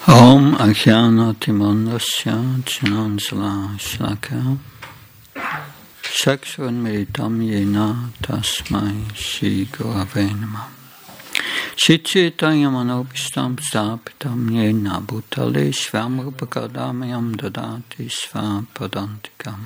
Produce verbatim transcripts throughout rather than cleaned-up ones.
Om Ajnana Timandasya Jnanjala Shlaka Chakshurunmilitam Yena Tasmai Shri Gurave Namah Shri-Chaitanya Manobhishtam Stapitam Yena Bhutale Svamrupakadamayam Dadati Svapadantikam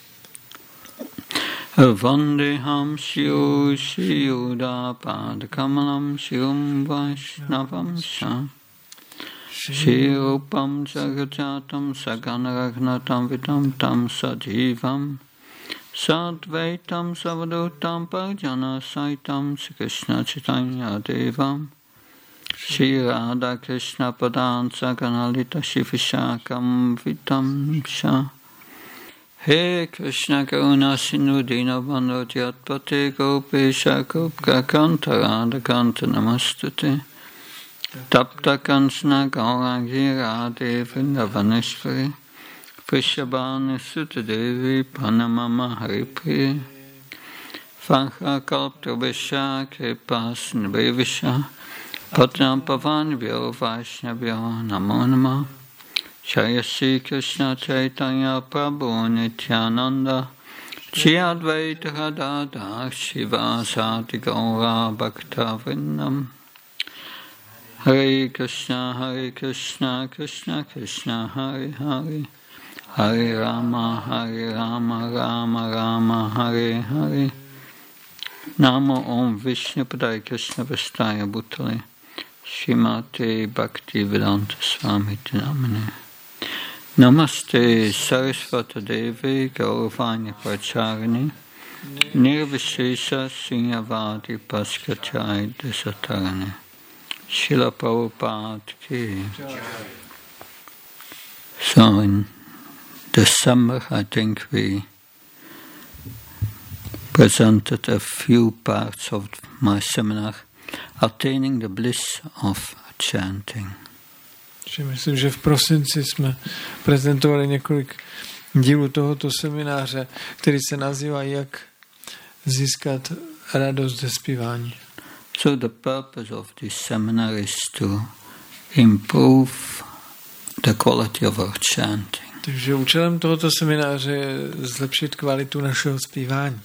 Vandeham Shri Shri Yuda Padakamalam Shirum Vaishnavam Shah Shri Rupam Jagajatam Saganaragnatam Vidam Tam Sajivam Sadvaitam Savadutam Parjana Saitam Sri Krishna Chaitanya Devam Shri Radha Krishna Padan Saganalita Shri Vishakam Vidam Shah He Krishna Karuna Sindhu Dinabandhu Jyatpate Gopesha Gopka Kanta Radha Kanta Namastute Tapta Kansana Gaurangi Radhe Vrindavaneshwari Vrishabhani Sutadevi Panamama Haripriye Vakha Kalptrabhisha Kripas Nibhevisha Patnam Pavanvyo Vaishnavyo Namo Namah Jaya Sri Krishna Chaitanya Prabhu Nityananda Shri Advaita Gadadhar Shivasati Gaura Bhakta Vrindam Hare Krishna, Hare Krishna, Krishna Krishna, Hare Hare, Hare Rama, Hare Rama, Rama Rama, Hare Hare. Namo Om Vishnu Padaya Krishna Vastaya Bhutale, Srimate Bhakti Vedanta Swami Namane. Namaste Saraswata Devi Gauravanya Pracharini, Nirvishesha Srinyavadi Paskachai Desatarane. Srila Prabhupada ki. So in December, I think we presented a few parts of my seminar, Attaining the Bliss of Chanting. Myslím, že v prosinci jsme prezentovali několik dílů tohoto semináře, který se nazývá Jak získat radost ze zpívání. So the purpose of this seminar is to improve the quality of our chanting. Takže účelem tohoto semináře je zlepšit kvalitu našeho zpívání.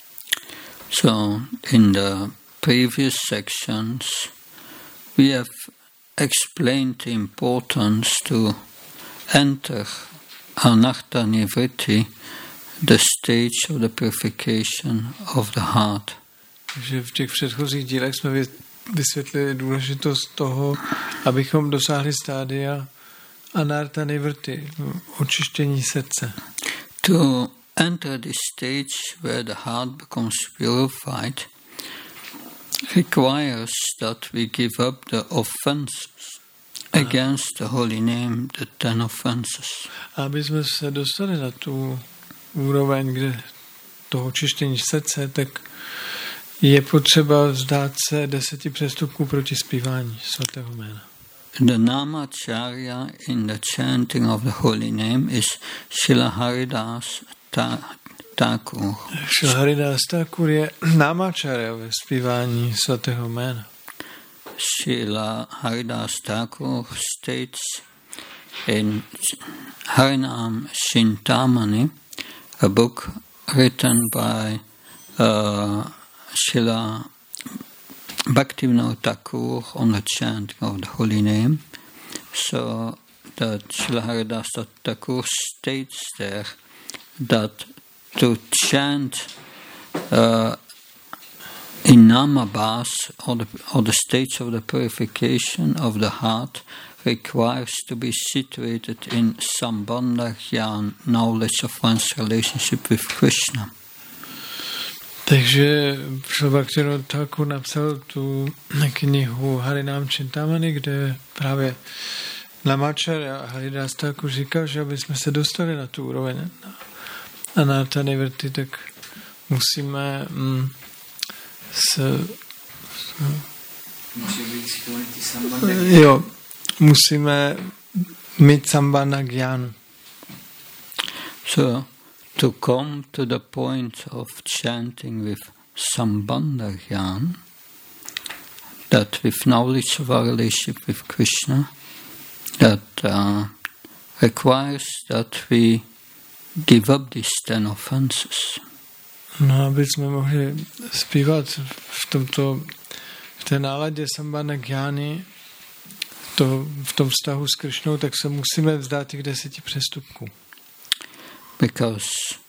So in the previous sections we have explained the importance to enter anartha nivritti, the stage of the purification of the heart. Takže v těch předchozích dílech jsme vysvětlili důležitost toho, abychom dosáhli stádia anartha nivritti, očištění srdce. To enter the stage where the heart becomes purified requires that we give up the offenses against the holy name, the ten offenses. Aby jsme se dostali na tu úroveň, kde toho očištění srdce, tak je potřeba vzdát se deseti přestupků proti zpívání svatého jména. The Namacharya in the chanting of the holy name is Srila Haridas Thakur. Srila Haridas Thakur je Namacharya ve zpívání svatého jména. Srila Haridas Thakur states in Harinam Chintamani, a book written by uh, Srila Bhaktivinoda Thakur on the chanting of the holy name. So that Srila Haridas Thakur states there that to chant uh, in Namabhas, or the, or the states of the purification of the heart, requires to be situated in Sambandha Jnana, knowledge of one's relationship with Krishna. Takže Bhaktivinoda Thakur napsal tu knihu Harinam Chintamani, kde právě Namacharya a Haridas Thakur říkal, že aby jsme se dostali na tu úroveň anartha nivritti, tak musíme mm, s, jo, musíme mít sambandha jnanu. So to come to the point of chanting with Sambandha Jnana, that with knowledge of our relationship with Krishna, that uh, requires that we give up these ten offenses. No, aby jsme mohli zpívat v tomto, v té náladě Sambandha Gyány, to, v tom vztahu s Krišnou, tak se musíme vzdát těch deseti přestupků. Because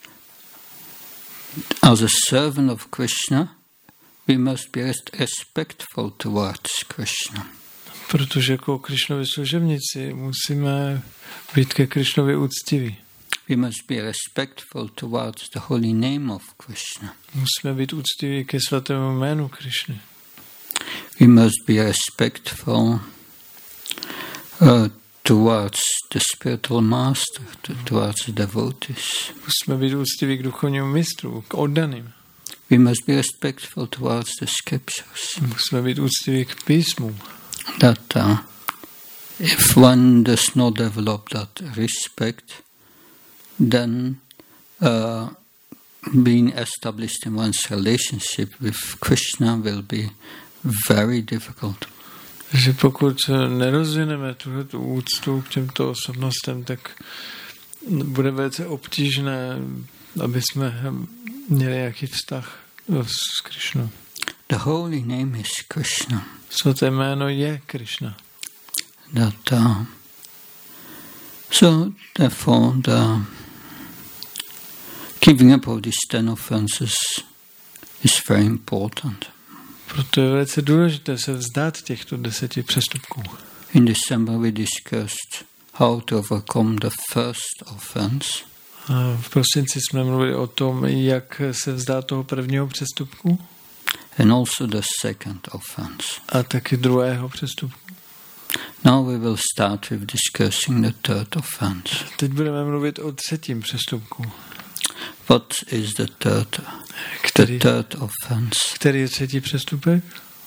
as a servant of Krishna, we must be respectful towards Krishna. Protože jako Krišnovi služebníci musíme být ke Krišnovi úctiví. We must be respectful towards the holy name of Krishna. Musíme být úctiví ke svatému jménu Krišny. We must be respectful uh, towards the spiritual master, to, towards the devotees. Musíme být úctiví k duchovnímu mistru, k oddaným. We must be respectful towards the scriptures. Musíme být úctiví k písmům. That uh, if one does not develop that respect, then uh, being established in one's relationship with Krishna will be very difficult. Že pokud nerozvineme tuto úctu k těmto osobnostem, tak bude velice obtížné, aby jsme měli nějaký vztah s Krišnou. The holy name is Krishna. Svaté jméno je Krišna. That uh, so therefore the giving up of these ten offenses is very important. Proto je velice důležité se vzdát těchto deseti přestupků. In December we discussed how to overcome the first offense. A v prosinci jsme mluvili o tom, jak se vzdát toho prvního přestupku. And also the second offense. A taky druhého přestupku. Now we will start with discussing the third offense. Teď budeme mluvit o třetím přestupku. What is the third, který, the third offense? Který je třetí přestupek?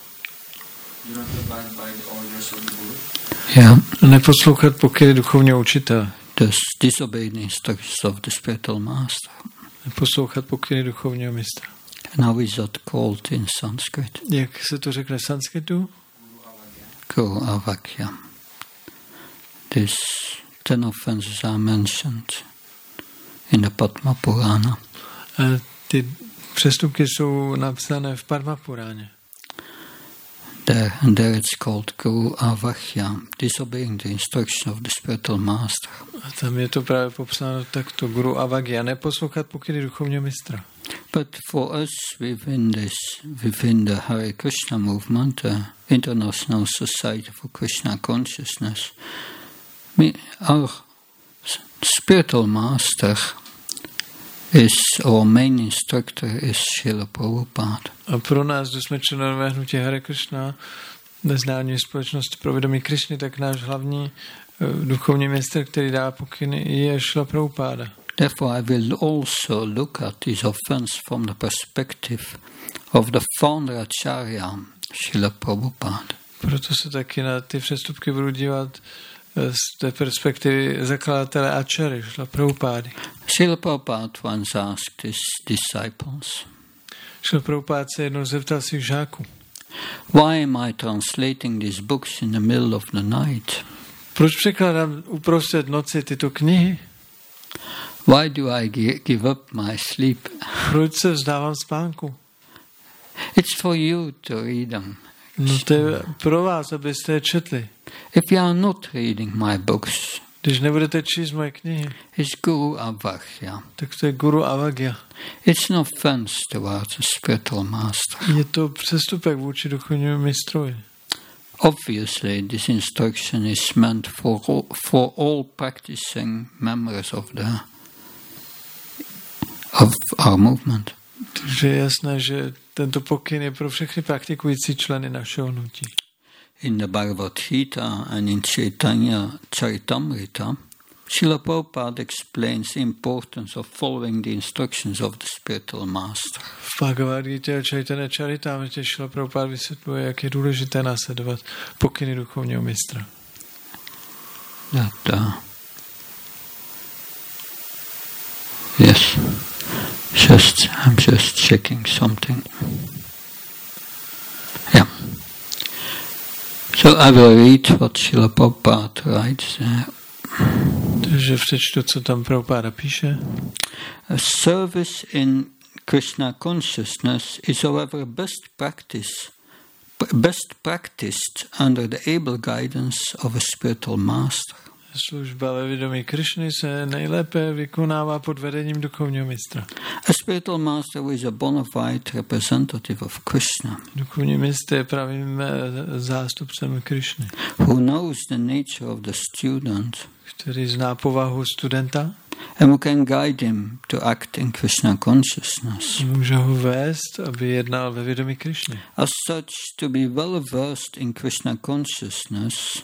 Yeah. Neposlouchat pokyny duchovního učitele. Thus disobey the instructions of the spiritual master. Neposlouchat pokyny duchovního mistra. And how is that called in Sanskrit? Jak se to řekne v sanskritu? Guru Avagya. These ten offenses are mentioned in the Padma Purana. A ty přestupky jsou napsané v Padma Puráně. There, and there it's called Guru Avagya, disobeying the instruction of the spiritual master. A tam je to právě popsáno takto, Guru Avagya, neposlouchat pokyny duchovního mistra. But for us within this, within the Hare Krishna movement, the International Society for Krishna Consciousness, we, our spiritual master is, our main instructor is Srila Prabhupada. A pro nás, kdo jsme členové hnutí Hare Krishna, Mezinárodní společnosti pro vědomí Krišny, tak náš hlavní uh, duchovní mistr, který dá pokyny, je Srila Prabhupada. Therefore I will also look at this offense from the perspective of the founder Acharya, Srila Prabhupada. Proto se taky na ty přestupky budu dívat z té perspektivy zakladatele Acharya, Srila Prabhupády. Srila Prabhupada once asked his disciples, Srila Prabhupada se jednou zeptal svých žáků, why am I translating these books in the middle of the night? Proč překládám uprostřed noci tyto knihy? Why do I give up my sleep? Proč se vzdávám spánku? It's for you to read them. No to je pro vás, abyste je četli. If you are not reading my books, když nebudete číst moje knihy, it's Guru Avagya. Tak to je Guru Avagya. It's an offense towards a spiritual master. Je to přestupek vůči duchovnímu mistrovi. Obviously, this instruction is meant for all, for all practicing members of the of our movement. Takže je jasné, že tento pokyn je pro všechny praktikující členy našeho hnutí. In the Bhagavad Gita and in Chaitanya Charitamrita, Srila Prabhupada explains the importance of following the instructions of the spiritual master. V Bhagavad Gita a Chaitanya Charitamrita Srila Prabhupada vysvětluje, jak je důležité následovat pokyny duchovního mistra. That, uh, yes, just I'm just checking something. Yeah. So I will read what Srila Prabhupada writes there. Takže přečtu, co tam Prabhupada píše. A service in Krishna consciousness is however best practice, best practiced under the able guidance of a spiritual master. Služba ve vědomí Krishny se nejlépe vykonává pod vedením duchovního mistra. A spiritual master is a bona fide representative of Krishna. Duchovní mistr je pravým zástupcem Krishny. Who knows the nature of the student. Který zná povahu studenta. And who can guide him to act in Krishna consciousness. Může ho vést, aby jednal ve vědomí Krishny. As such, to be well versed in Krishna consciousness.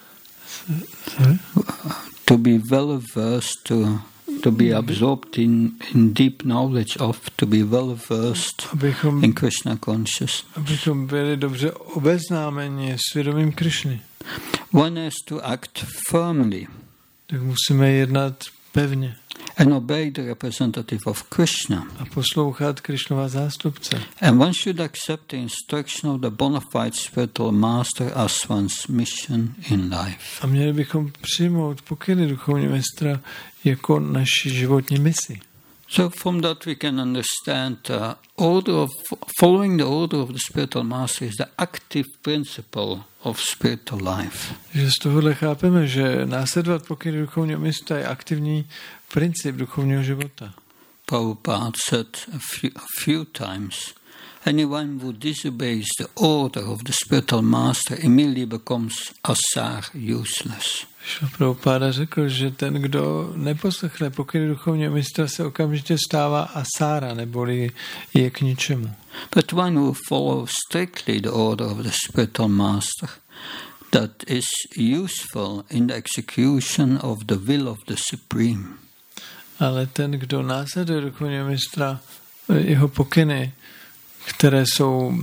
Sorry? To be well versed, to, to be absorbed in, in deep knowledge of, to be well versed abychom, in Krishna consciousness. Abychom byli dobře obeznámeni s vědomím Krishny. One has to act firmly. Tak musíme jednat pevně. And obey the representative of Krishna. A poslouchat Krishnova zástupce. And one should accept the instruction of the bona fide spiritual master as one's mission in life. A měli bychom přijmout pokyny duchovního mistra jako naši životní misi. So from that we can understand uh, order of following the order of the spiritual master is the active principle of spiritual life. Že z tohohle chápeme, že následovat pokyny duchovního mistra je aktivní princip duchovního života. Prabhupada said a few, a few times, anyone who disobeys the order of the spiritual master immediately becomes asar, useless. Prabhupada řekl, že ten, kdo neposlechne pokyny duchovního mistra, se okamžitě stává asára, neboli je k ničemu. But one who follows strictly the order of the spiritual master, that is useful in the execution of the will of the Supreme. Ale ten, kdo následuje duchovního mistra, jeho pokyny, které jsou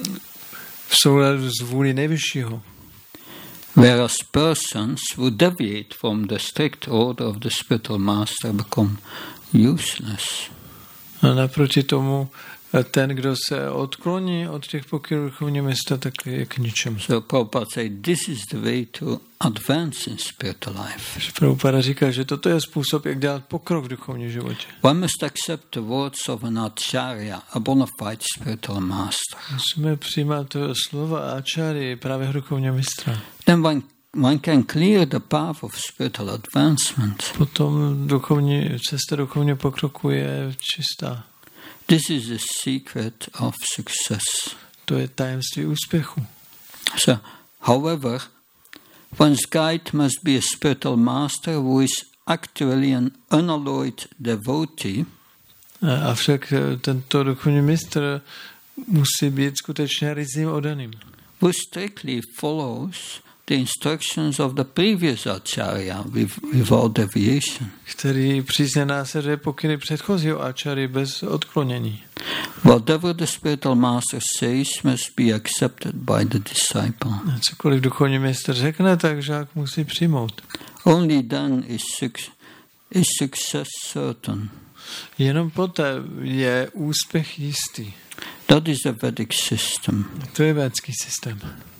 v souladu s vůlí nejvyššího. Whereas persons who deviate from the strict order of the spiritual master become useless. A naproti tomu ten, kdo se odkloní od těch pokynů duchovního mistra, tak je k ničemu. So Prabhupada said, this is the way to advance in spiritual life. Prabhupada říká, že toto je způsob, jak dělat pokrok v duchovním životě. One must accept the words of an acharya, a bona fide spiritual master. Musíme přijímat slova acharya, právě duchovního mistra. Then one One can clear the path of spiritual advancement. Potom duchovní, cesta duchovního pokroku je čistá. This is the secret of success. To je tajemství úspěchu. So, however, one's guide must be a spiritual master who is actually an unalloyed devotee. Avšak tento duchovní mistr musí být skutečně ryzím oddaným. Who strictly follows the instructions of the previous acharya without deviation. Který přísně následuje pokyny předchozího acharya bez odklonění. Whatever the spiritual master says must be accepted by the disciple. Cokoliv duchovní mistr řekne, tak žák musí přijmout. Only then is, su- is success certain. Jenom poté je úspěch jistý. That is the Vedic system. To je védský systém.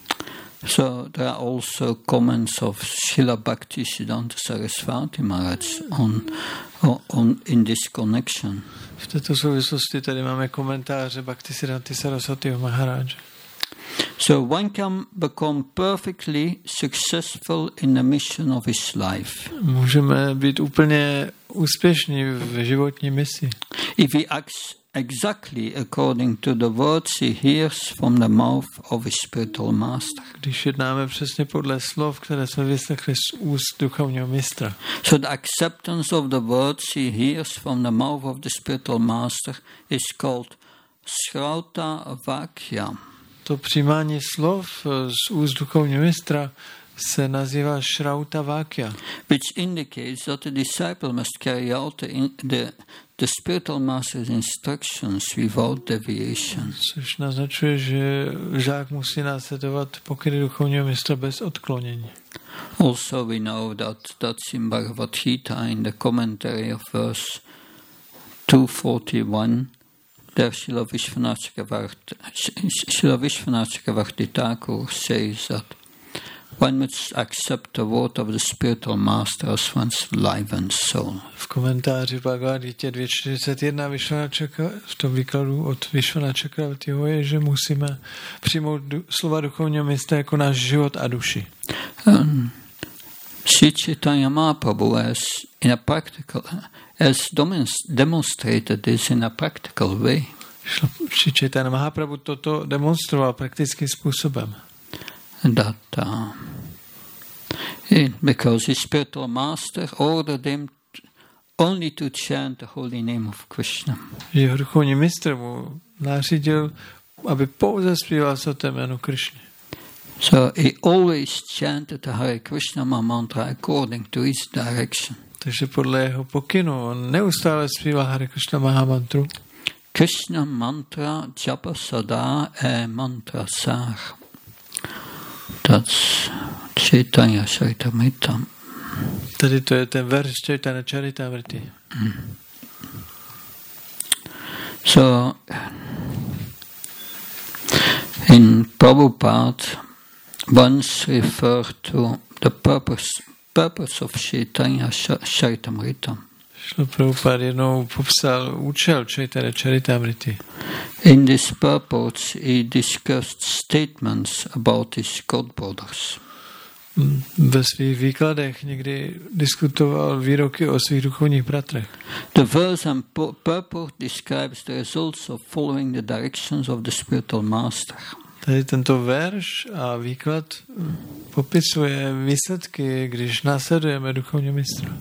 So there are also comments of Srila Bhaktisiddhanta Saraswati Maharaj on, on in this connection. V této souvislosti tady máme komentáře Bhaktisiddhanta Saraswatiho Maharaj. So one can become perfectly successful in the mission of his life. Můžeme být úplně úspěšní v životní misi. If he acts exactly according to the words he hears from the mouth of his spiritual master. Když jednáme přesně podle slov, které jsme vyslechli z úst duchovního mistra. So the acceptance of the words he hears from the mouth of the spiritual master is called Shrauta Vakya. To přijímání slov z úst duchovního mistra se nazývá Shrauta Vakya, which indicates that the disciple must carry out the, in, the, the spiritual master's instructions without deviation. Což naznačuje, že žák musí následovat pokyny duchovního mistra bez odklonění. Also we know that that's in Bhagavad Gita in the commentary of verse two forty-one. There Srila Vishwanath Chakravarti Thakur says that one must accept the word of the spiritual master as one's life and soul. V komentáři Bhagavad Gita dvě čtyřicet jedna v tom výkladu od Vishwana Chakravartiho je, že musíme přijmout slova duchovního mistra jako náš život a duši. Um, Sri Chaitanya Mahaprabhu has in a practical has demonstrated this in a practical way. Sri Chaitanya Mahaprabhu toto demonstroval praktickým způsobem. That uh, it, because his spiritual master ordered him t- only to chant the holy name of Krishna. Jeho duchovní mistr mu nařídil, aby pouze zpíval svaté jméno Krishny. So he always chanted the Hare Krishna mantra according to his direction. Takže podle jeho pokynu on neustále zpíval Hare Krishna Mahamantru. Krishna mantra japa sada e mantra sar. That's Chaitanya Charitamrita. Tady to je ten verš Chaitanya Charitamrity. Mm. So in Prabhupada once referred to the purpose purpose of Chaitanya Charitamrita. Šlo Prabhupada jednou popsal účel Chaitanya Charitamrity. In this purpose he discussed statements about his god brothers. Ve svých výkladech někdy diskutoval výroky o svých duchovních bratrech. The verse and purport describes the results of following the directions of the spiritual master. Tady tento verš a výklad popisuje výsledky, když následujeme duchovního mistra.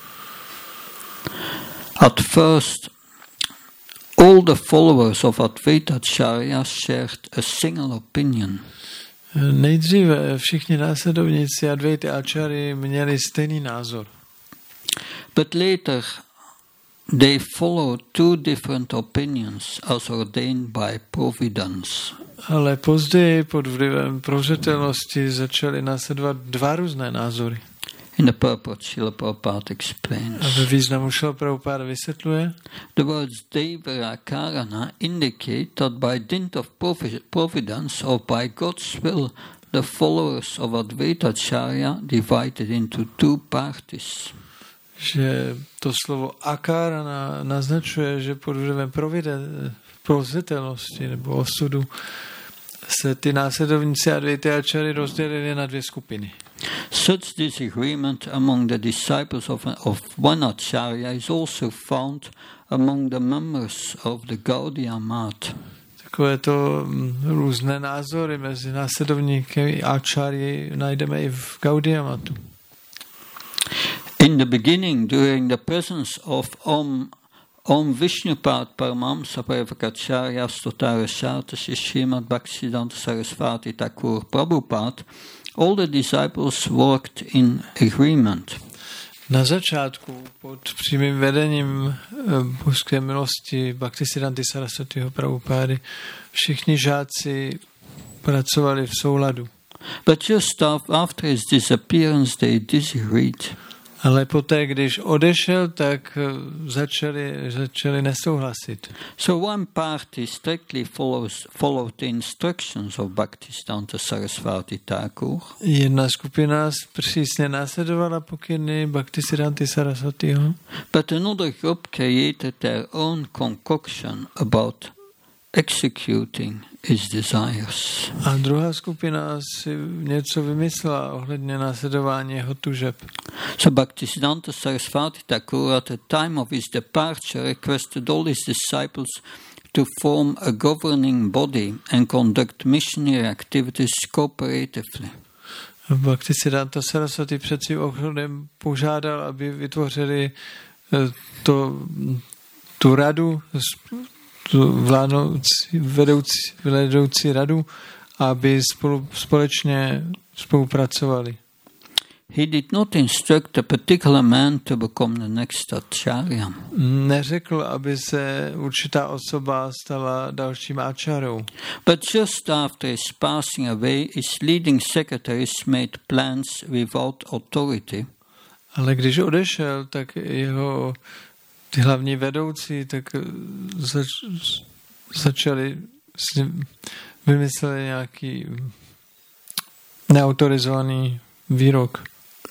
At first, all the followers of Advaita Acharya shared a single opinion. Nejdříve všichni následovníci Advaita Acharya měli stejný názor. But later they followed two different opinions as ordained by providence. Ale později pod vlivem prozřetelnosti začaly následovat dva různé názory. In the purport, Srila Prabhupada explains. A ve významu Srila Prabhupada vysvětluje. The words Devara Karana indicate that by dint of providence or by God's will, the followers of Advaita Acharya divided into two parties. Že to slovo Akarana naznačuje, že pod vlivem prozřetelnosti nebo osudu se ty následovníci Advaita Acharya rozdělili na dvě skupiny. Such disagreement among the disciples of, of one Acharya is also found among the members of the Gaudiya Math. Takové to různé názory mezi následovníky Acharya najdeme i v Gaudiya Mathu. In the beginning, during the presence of Om Om Vishnupad Paramahamsa Parivakacharya Stotara Shatasi Srimad Bhaktisiddhanta Sarasvati Thakur Prabhupada, all the disciples worked in agreement. Na začátku pod přímým vedením božské milosti Bhaktisiddhanty Sarasvatiho Prabhupády všichni žáci pracovali v souladu. But just after his disappearance they disagreed. Ale poté, když odešel, tak začali, začali nesouhlasit. So one party strictly follows, followed the instructions of Bhaktisiddhanta Sarasvati Thakur. Jedna skupina přísně následovala pokyny Bhaktisiddhanty Sarasvatiho. But another group created their own concoction about executing his desires. A druhá skupina si něco vymyslela ohledně následování jeho tužeb. So Bhaktisiddhanta Sarasvati Thakur at the time of his departure requested all his disciples to form a governing body and conduct missionary activities cooperatively. Bhaktisiddhanta Sarasvati před svým odchodem požádal, aby vytvořili to, tu radu, tu vládnoucí, vedoucí, vedoucí radu, aby spolu, společně spolupracovali. He did not instruct a particular man to become the next acharya. Neřekl, aby se určitá osoba stala dalším acharou. But just after his passing away, his leading secretaries made plans without authority. Ale když odešel, tak jeho ty hlavní vedoucí tak zač, začali s ním, vymysleli nějaký neautorizovaný výrok.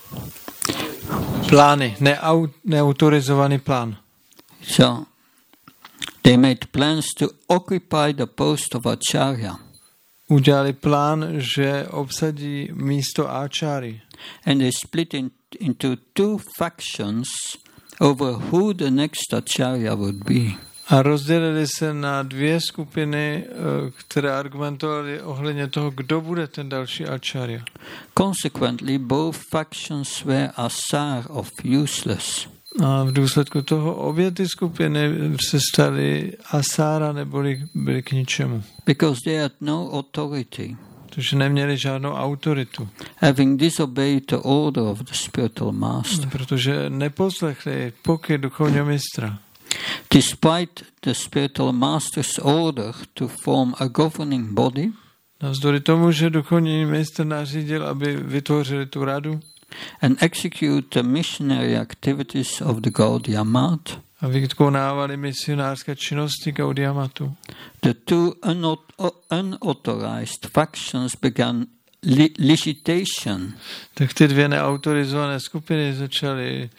Plány, neau, neautorizovaný plán. So they made plans to occupy the post of acharya. Udělali plán, že obsadí místo áčáry. And they split in, into two factions over who the next acharya would be. A rozdělili se na dvě skupiny, které argumentovaly ohledně toho, kdo bude ten další acharya. Consequently, both factions were asar of useless. A v důsledku toho obě ty skupiny se staly asára, neboli byly k ničemu. Because they had no authority. Protože neměli žádnou autoritu. Having disobeyed the order of the spiritual master. Protože neposlechli pokyn duchovního mistra. Despite the spiritual master's order to form a governing body, navzdory tomu, že duchovní mistr nařídil, aby vytvořili tu radu, and execute the missionary activities of the Gaudiya Math, a vykonávali misionářské činnosti Gaudiya Mathu, the two unauthorized factions began li- licitation. Tak ty dvě neautorizované skupiny začaly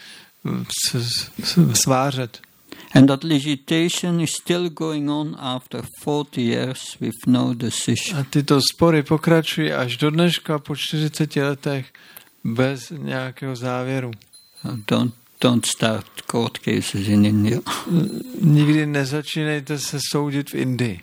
svářet. And that licitation is still going on after forty years with no decision. A tyto spory pokračují až do dneška po čtyřiceti letech bez nějakého závěru. Don't, don't start court cases in India. Nikdy nezačínejte se soudit v Indii.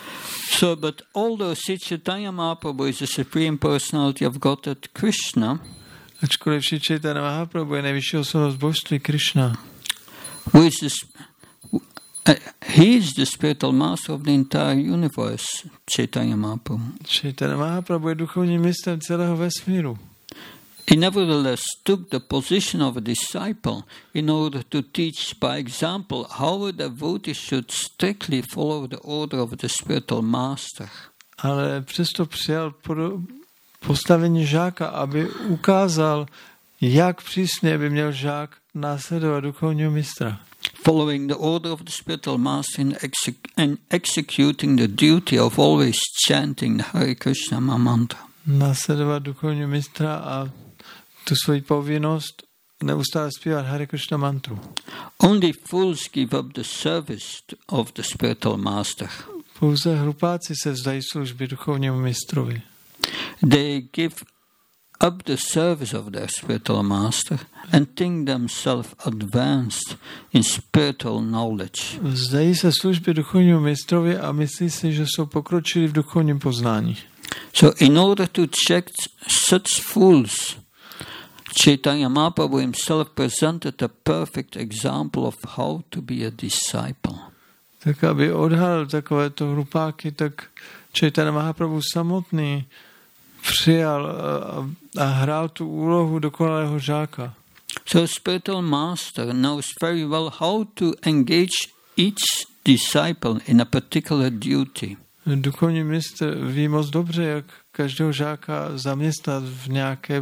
So, but although Sri Chaitanya Mahaprabhu is the Supreme Personality of Godhead Krishna, ačkoliv Sri Chaitanya Mahaprabhu je nejvyšší osobnost božství Krishna, who is the, uh, he is the spiritual master of the entire universe, Chaitanya Mahaprabhu. Chaitanya Mahaprabhu je duchovní mistrem celého vesmíru. He nevertheless took the position of a disciple in order to teach by example how a devotee should strictly follow the order of the spiritual master. Ale přesto přijal postavení žáka, aby ukázal, jak přísně by měl žák následovat duchovního mistra. Following the order of the spiritual master and, exec- and executing the duty of always chanting the Hare Krishna mantra. Následovat duchovního mistra a tu svoji povinnost neustále zpívat Hare Krishna mantru. Only fools give up the service of the spiritual master. Pouze hlupáci se vzdají služby duchovnímu mistrovi. They give up the service of their spiritual master and think themselves advanced in spiritual knowledge. Vzdají se služby duchovnímu mistrovi a myslí si, že jsou pokročili v duchovním poznání. So in order to check such fools, Chaitanya Mahaprabhu himself presented a perfect example of how to be a disciple. Tak aby odhalil takovéto hlupáky, tak Chaitanya Mahaprabhu samotný přijal a, a hrál tu úlohu dokonalého žáka. So spiritual master knows very well how to engage each disciple in a particular duty. Duchovní mistr ví moc dobře, jak každého žáka zaměstnat v nějaké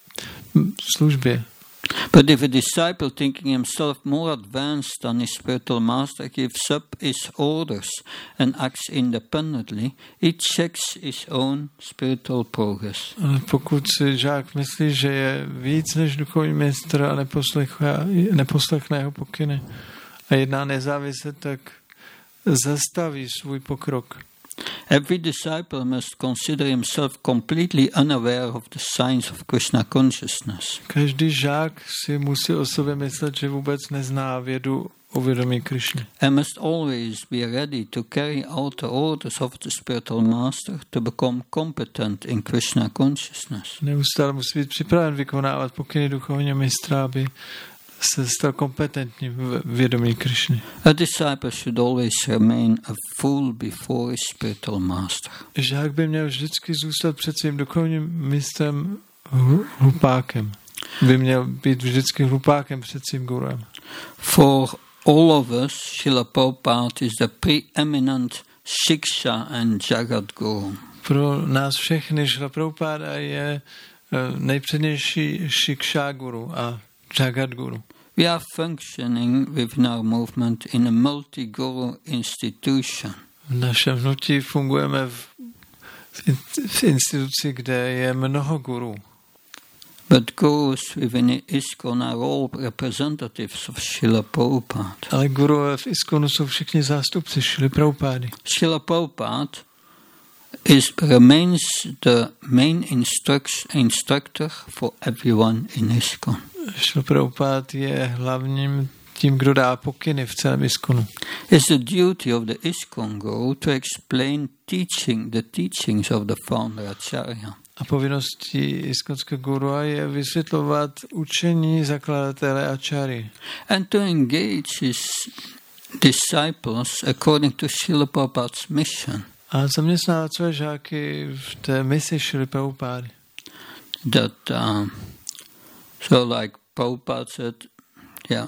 službě. But if a disciple thinking himself more advanced than his spiritual master gives up his orders and acts independently, he checks his own spiritual progress. Ale pokud si žák myslí, že je víc než duchovní mistr a neposlechne jeho pokyny a jedná nezávisle, tak zastaví svůj pokrok. Every disciple must consider himself completely unaware of the signs of Krishna consciousness. Každý žák si musí o sobě myslet, že vůbec nezná vědu o vědomí Krishny. And must always be ready to carry out the orders of the spiritual master to become competent in Krishna consciousness. Neustále musí být připraven vykonávat pokyny duchovního mistra, aby se stal kompetentní v vědomí Krishny. A disciple should always remain a fool before his spiritual master. Žák by měl vždycky zůstat před svým duchovním mistrem hlupákem. By měl být vždycky hlupákem před svým guruem. For all of us, Srila Prabhupada is the preeminent Shiksha and Jagat Guru. Pro nás všechny Srila Prabhupada je nejpřednější Shiksha guru a Jagat Guru. We are functioning within our movement in a multi-guru institution. V našem hnutí fungujeme v v instituci, kde je mnoho guru. But gurus within ISKCON are all representatives of Srila Prabhupada. Ale gurové v ISKCONu jsou všichni zástupci Šrily Prabhupády. Srila Prabhupada is remains the main instructor for everyone in ISKCON. Šrila Prabhupada je hlavním tím, kdo dá pokyny v celém ISKCONu. It's the duty of the ISKCON guru to explain teaching the teachings of the founder Acharya. A povinností iskonského gurua je vysvětlovat učení zakladatele Acharya. And to engage his disciples according to Srila Prabhupada's mission. A zaměstnávat své žáky v té misi Šrily Prabhupády. That, uh, so like Prabhupada said, yeah,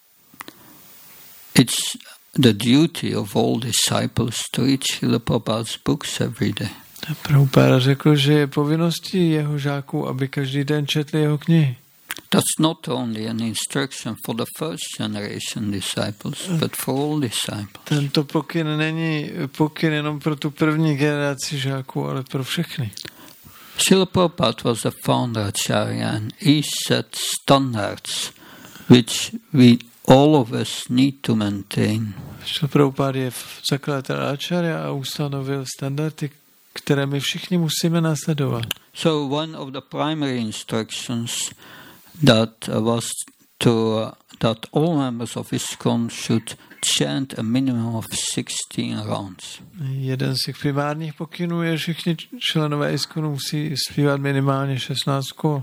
it's the duty of all disciples to read Srila Prabhupada's books every day. Prabhupada řekl, že je povinností jeho žáků, aby každý den četli jeho knihy. That's not only an instruction for the first generation disciples, but for all disciples. Tento pokyn není pokyn jenom pro tu první generaci žáků, ale pro všechny. Srila Prabhupada was the founder Acharya and he set standards which we all of us need to maintain. Srila Prabhupada je zakladatel Acharya a ustanovil standardy, které my všichni musíme následovat. So one of the primary instructions that was to uh, that all members of ISKCON should chant a minimum of sixteen rounds. Jeden z těch primárních pokynů je, že všichni členové ISKCONu musí zpívat minimálně šestnáct kol.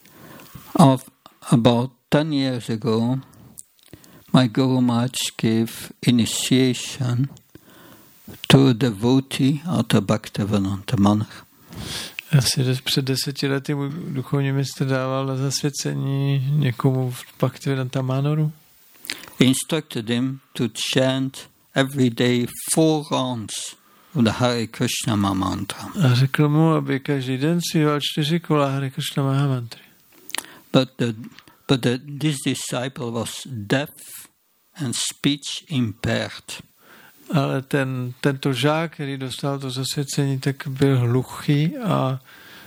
Of about ten years ago, my Guru Maharaj gave initiation to a devotee at a Bhaktivedanta Manor. Asi před deseti lety můj duchovní mistr dával na zasvěcení někomu v Bhaktivedanta Manoru. Instructed him to chant every day four rounds of the Hare Krishna Mahamantra. A řekl mu, aby každý den zpíval čtyři kola Hare Krishna Mahamantry. But the but the, this disciple was deaf and speech impaired. Ale ten, tento žák, který dostal to zasvěcení, tak byl hluchý a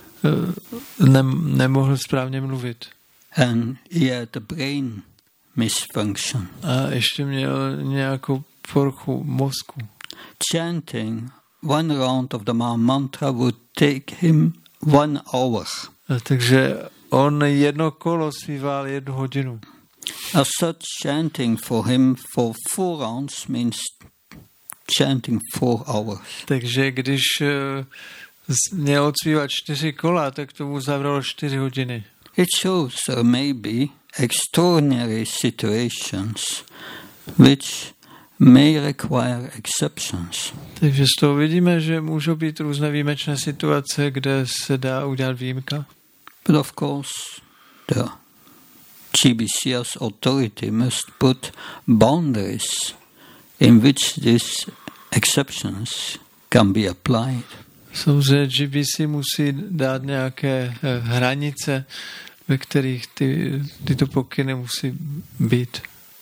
ne, nemohl správně mluvit. And he had a brain misfunction. A ještě měl nějakou poruchu mozku. Chanting one round of the Mahamantra would take him one hour. A takže on jedno kolo zpíval jednu hodinu. As such, chanting for him for four rounds means chanting four hours. Takže když uh, měl odspívat čtyři kola, tak tomu zabralo čtyři hodiny. It shows there may be extraordinary situations which may require exceptions. Takže z toho vidíme, že můžou být různé výjimečné situace, kde se dá udělat výjimka. But of course, the G B C S authority must put boundaries in which these exceptions can be applied. Samozřejmě G B C musí dát nějaké hranice, ve kterých ty, tyto pokyny musí být.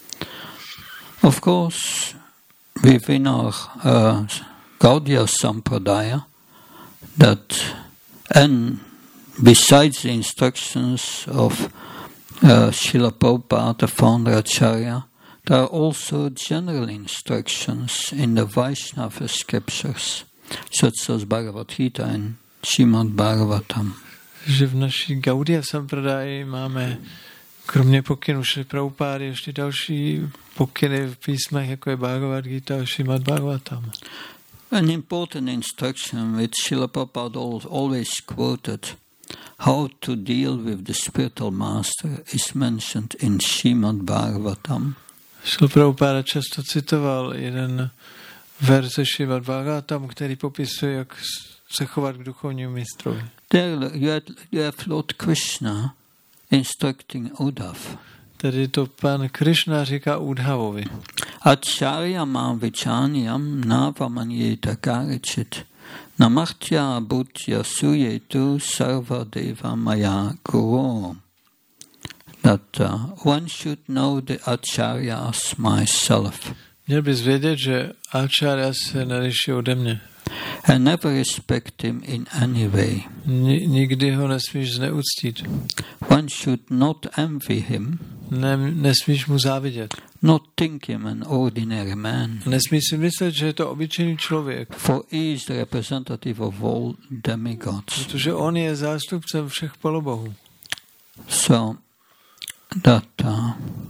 Of course, within our uh, Gaudiya Sampradaya, that and besides the instructions of uh, Srila Prabhupada, the founder Acharya, there are also general instructions in the Vaishnava scriptures, such as Bhagavad Gita and Srimad Bhagavatam. Že v naší Gaudiya Sampradaji máme kromě pokynů Šrily Prabhupády ještě další pokyny v písmech, jako je Bhagavad Gita a Srimad Bhagavatam. An important instruction which Srila Prabhupada always quoted, how to deal with the spiritual master, is mentioned in Srimad Bhagavatam. Srila Prabhupada často citoval jeden verš ze Srimad Bhagavatam, který popisuje, jak se chovat k duchovnímu mistrovi. There you have, you have Lord Krishna instructing Uddhav. Tedy to pan Krishna říká Uddhavovi. Acharya mam vichanyam navamanyeta karichit namartya bhutya suyetu sarvadeva maya guru. That uh, one should know the Acharya as myself. Měl bys vědět, že Acharya se neliší ode mě. And never respect him in any way. Nikdy ho nesmíš zneuctít. One should not envy him. Ne, nesmíš mu závidět. Not think him an ordinary man. Nesmíš si myslet, že je to obyčejný člověk. For he is the representative of all demigods. Protože on je zástupcem všech polobohů. So that uh,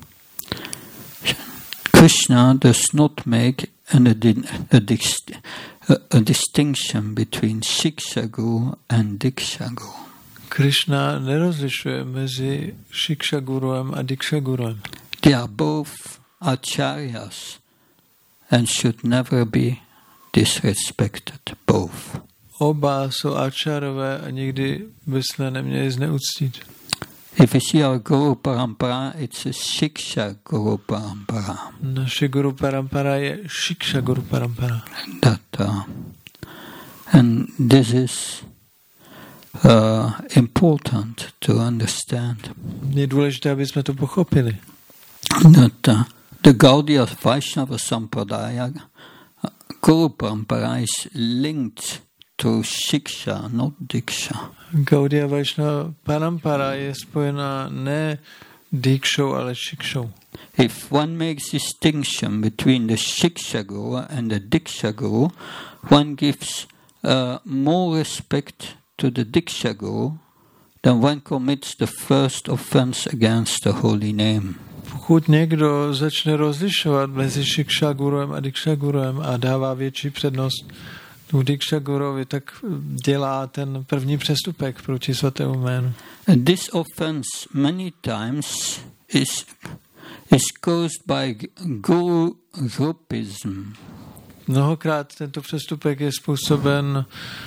Krishna does not make an, a, a, a, a distinction between Shiksha Guru and Diksha Guru. Krishna nerozlišuje mezi Shiksha Guruem a Diksha Guruem. They are both acharyas and should never be disrespected. Both. Oba jsou acharové a nikdy bychom neměli zneuctít. If you see our Guru Parampara, it's a Shiksha Guru Parampara. Naše Guru Parampara je Shiksha Guru Parampara. That, uh, and this is uh, important to understand. Je důležité, aby jsme to pochopili. That uh, the Gaudiya Vaishnava Sampradaya Guru Parampara is linked to Shiksha, not Diksha. Gaudiya Vaishnava Parampara je spojená ne Dikshou, ale Shikshou. If one makes distinction between the Shiksha Guru and the Diksha Guru, one gives uh, more respect to the Diksha Guru than one commits the first offense against the holy name. Pokud někdo začne rozlišovat mezi Shiksha Guruem a Diksha Guruem a dává větší přednost tu Diksha Guruvi, tak dělá ten první přestupek proti svatému jménu. This offense many times is is caused by guru groupism. Mnohokrát tento přestupek je způsoben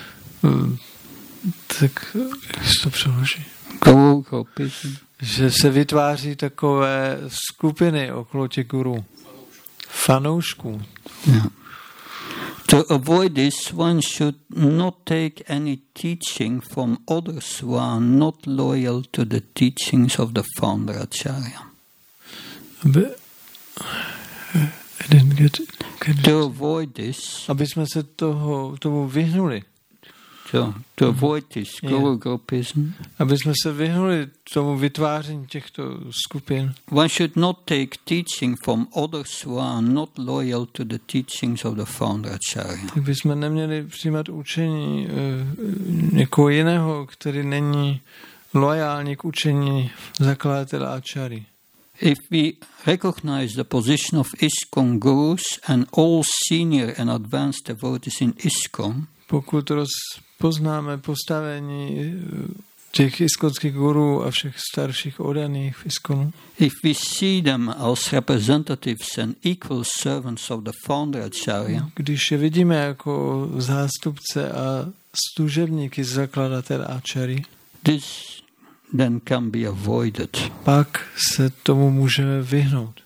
tak, jak se to přeloží? Guru groupism. Že se vytváří takové skupiny okolo těch guru. Fanoušků. Yeah. To avoid this, one should not take any teaching from others who are not loyal to the teachings of the founder Acharya. Aby, I didn't get it. Get to avoid this, aby jsme se toho, tomu vyhnuli. To, to avoid this guru groupism, aby jsme se vyhnuli tomu vytváření těchto skupin. One should not take teaching from others who are not loyal to the teachings of the founder Acharya. Tak bychom neměli přijímat učení uh, někoho jiného, který není loajální k učení zakladatele Acharya. If we recognize the position of ISKCON gurus and all senior and advanced devotees in ISKCON, pokud rozpoznáme postavení těch iskonských gurů a všech starších oddaných v ISKCONu, if we see them as representatives and equal servants of the founder Acharya, když je vidíme jako zástupce a služebníky zakladatele Acharya, this then can be avoided. Pak se tomu můžeme vyhnout.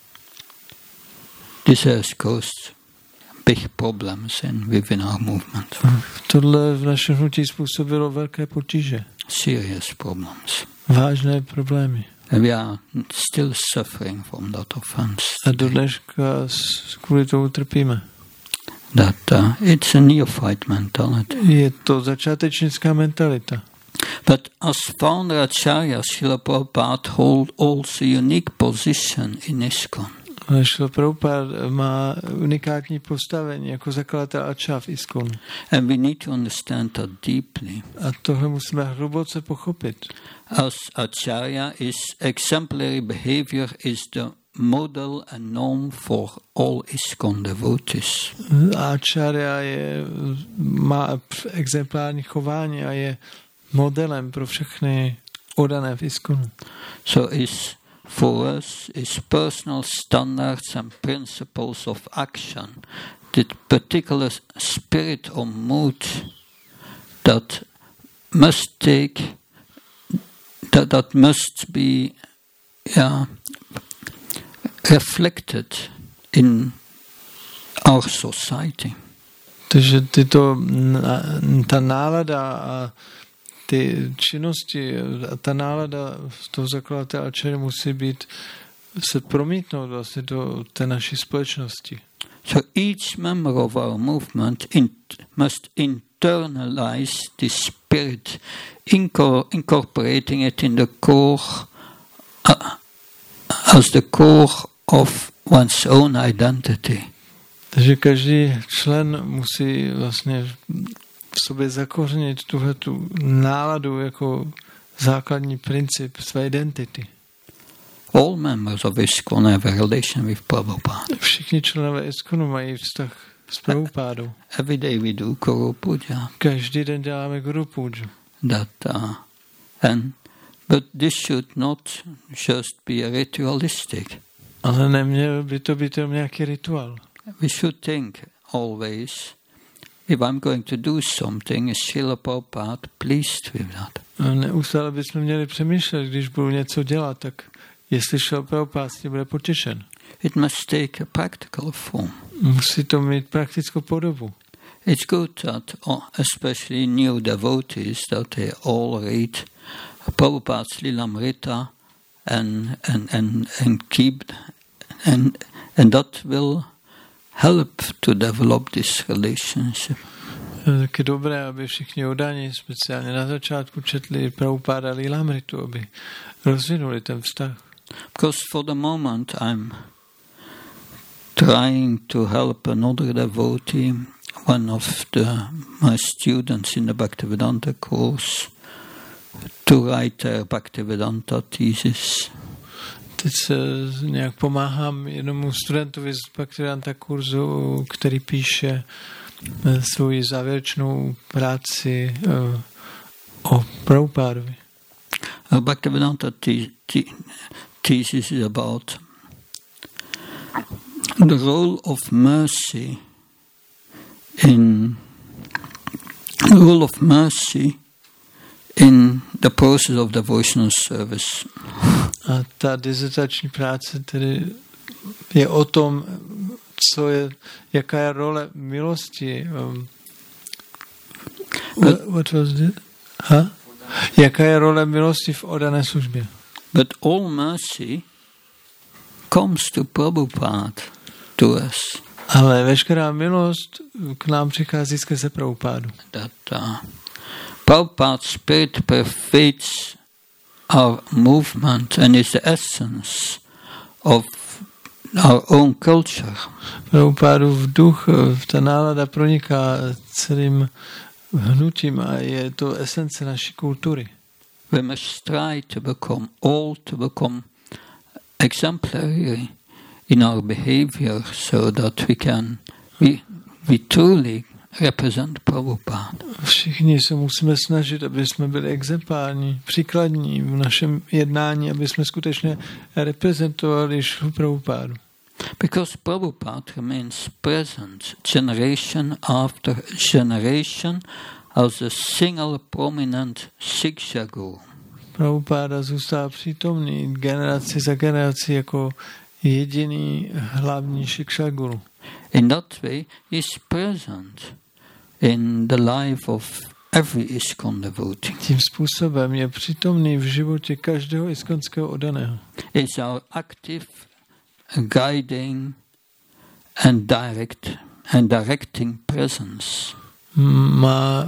This has caused big problems in within our movement. Tohle v našem hnutí způsobilo velké potíže. Serious problems. Vážné problémy. And we are still suffering from that offense. A do dneška kvůli tomu trpíme. That uh, it's a neophyte mentality. Je to začátečnická mentalita. But as founder Acharya, Srila Prabhupada hold also unique position in ISKCON. Srila Prabhupada má unikátní postavení jako zakladatel Acharya v ISKCON. And we need to understand that deeply. A tohle musíme hluboce pochopit. As Acharya, is exemplary behavior is the model and norm for all ISKCON devotees. Acharya je, má exemplární chování a je modelem pro všechny oddané v ISKCONu. So is for us is personal standards and principles of action, the particular spirit or mood that must take that that must be yeah, reflected in our society. Takže tyto, ta nálada a ty činnosti a ta nálada z toho zakladatele Acharya musí být se promítnout vlastně do té naší společnosti. So each member of our movement in, must internalize the spirit, inco- incorporating it in the core uh, as the core of one's own identity. Takže každý člen musí vlastně v sobě zakořenit tuhletu náladu jako základní princip své identity. All members of ISKCON have a relation with Prabhupada. Všichni členové ISKCONu mají vztah s Prabhupádou. Every day we do Guru Puja. Každý den děláme Guru Puju. That uh, and but this should not just be a ritualistic. Ale neměl by to být nějaký rituál. We should think always, if I'm going to do something, is Srila Prabhupada pleased with that? Neustále bychom měli přemýšlet, když budu něco dělat, tak jestli Srila Prabhupada s tím bude potěšen. It must take a practical form. Musí to mít praktickou podobu. It's good that, oh, especially new devotees, that they all read Prabhupada's Lilamrita and and and and keep and and that will help to develop this relationship. Tak je dobré, aby všichni oddaní speciálně na začátku četli Prabhupada Lilamritu, aby rozvinuli ten vztah. Because for the moment I'm trying to help another devotee, one of the my students in the Bhaktivedanta course, to write their Bhaktivedanta thesis. Teď se nějak pomáhám jednomu studentovi z Bhaktivedanta kurzu, který píše svou závěrečnou práci uh, o Prabhupádovi. A Bhaktivedanta the- the- thesis is about the role of mercy in the role of mercy in the process of devotional service. A ta dizertační práce tedy je o tom, co je, jaká je role milosti. Um, what, what was it? Huh? Jaká je role milosti v oddané službě? But all mercy comes to Prabhupada, to us. Ale veškerá milost k nám přichází skrze Prabhupádu. That uh, Prabhupada's spirit pervades our movement and is the essence of our own culture. Prabhupádův duch, ta nálada proniká celým hnutím a je to esence naší kultury. We must try to become all to become exemplary in our behavior so that we can we, we truly represent Prabhupada. Všichni se musíme snažit, aby jsme byli exemplární, příkladní v našem jednání, aby jsme skutečně reprezentovali Šrilu Prabhupádu. Because Prabhupada remains present generation after generation as a single prominent Siksha Guru. Prabhupáda zůstává přítomný generaci za generací jako jediný hlavní Siksha Guru. In that way, he is present in the life of every ISKCON devotee. Tím způsobem je přítomný v životě každého iskonského oddaného. Is our active guiding and direct and directing presence. Má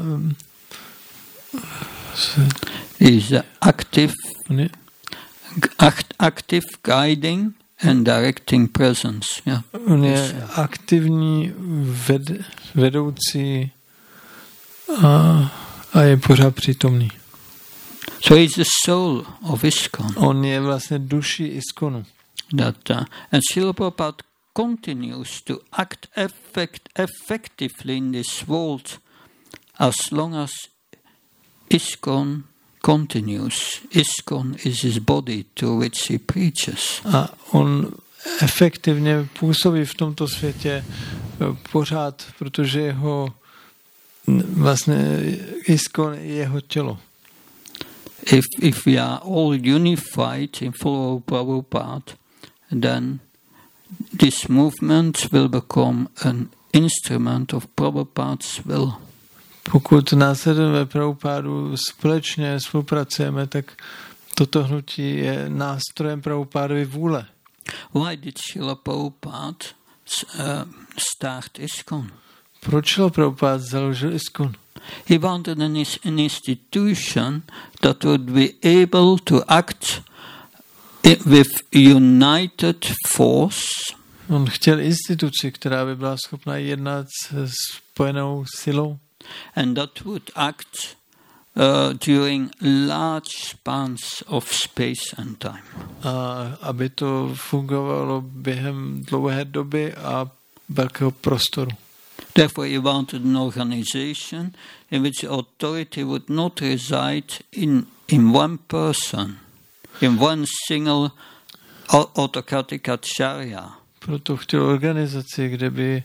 Is active ne, act, active guiding and directing presence. Yeah. on je aktivní ved, vedoucí a, a je pořád přítomný. So he's the soul of ISKCON. On je vlastně duší ISKCONu. That uh, and Srila Prabhupada continues to act effect, effectively in this world as long as ISKCON continues. ISKCON is his body to which he preaches. A on efektivně působí v tomto světě pořád, protože jeho vlastně ISKCON je jeho tělo. If if we are all unified in follow Prabhupada, then this movement will become an instrument of Prabhupada's will. Pokud následujeme Prabhupádu, společně spolupracujeme, tak toto hnutí je nástrojem Prabhupádovy vůle. Why did Srila Prabhupada uh, start ISKCON? Proč Šrila Prabhupád založil ISKCON? He wanted an, an institution that would be able to act with united force. On chtěl instituci, která by byla schopna jednat s spojenou silou. And that would act uh, during large spans of space and time. A aby to fungovalo během dlouhé doby a velkého prostoru. Therefore, he wanted an organization in which the authority would not reside in, in one person, in one single autocratic acharya. Proto chtěl organizaci, kde by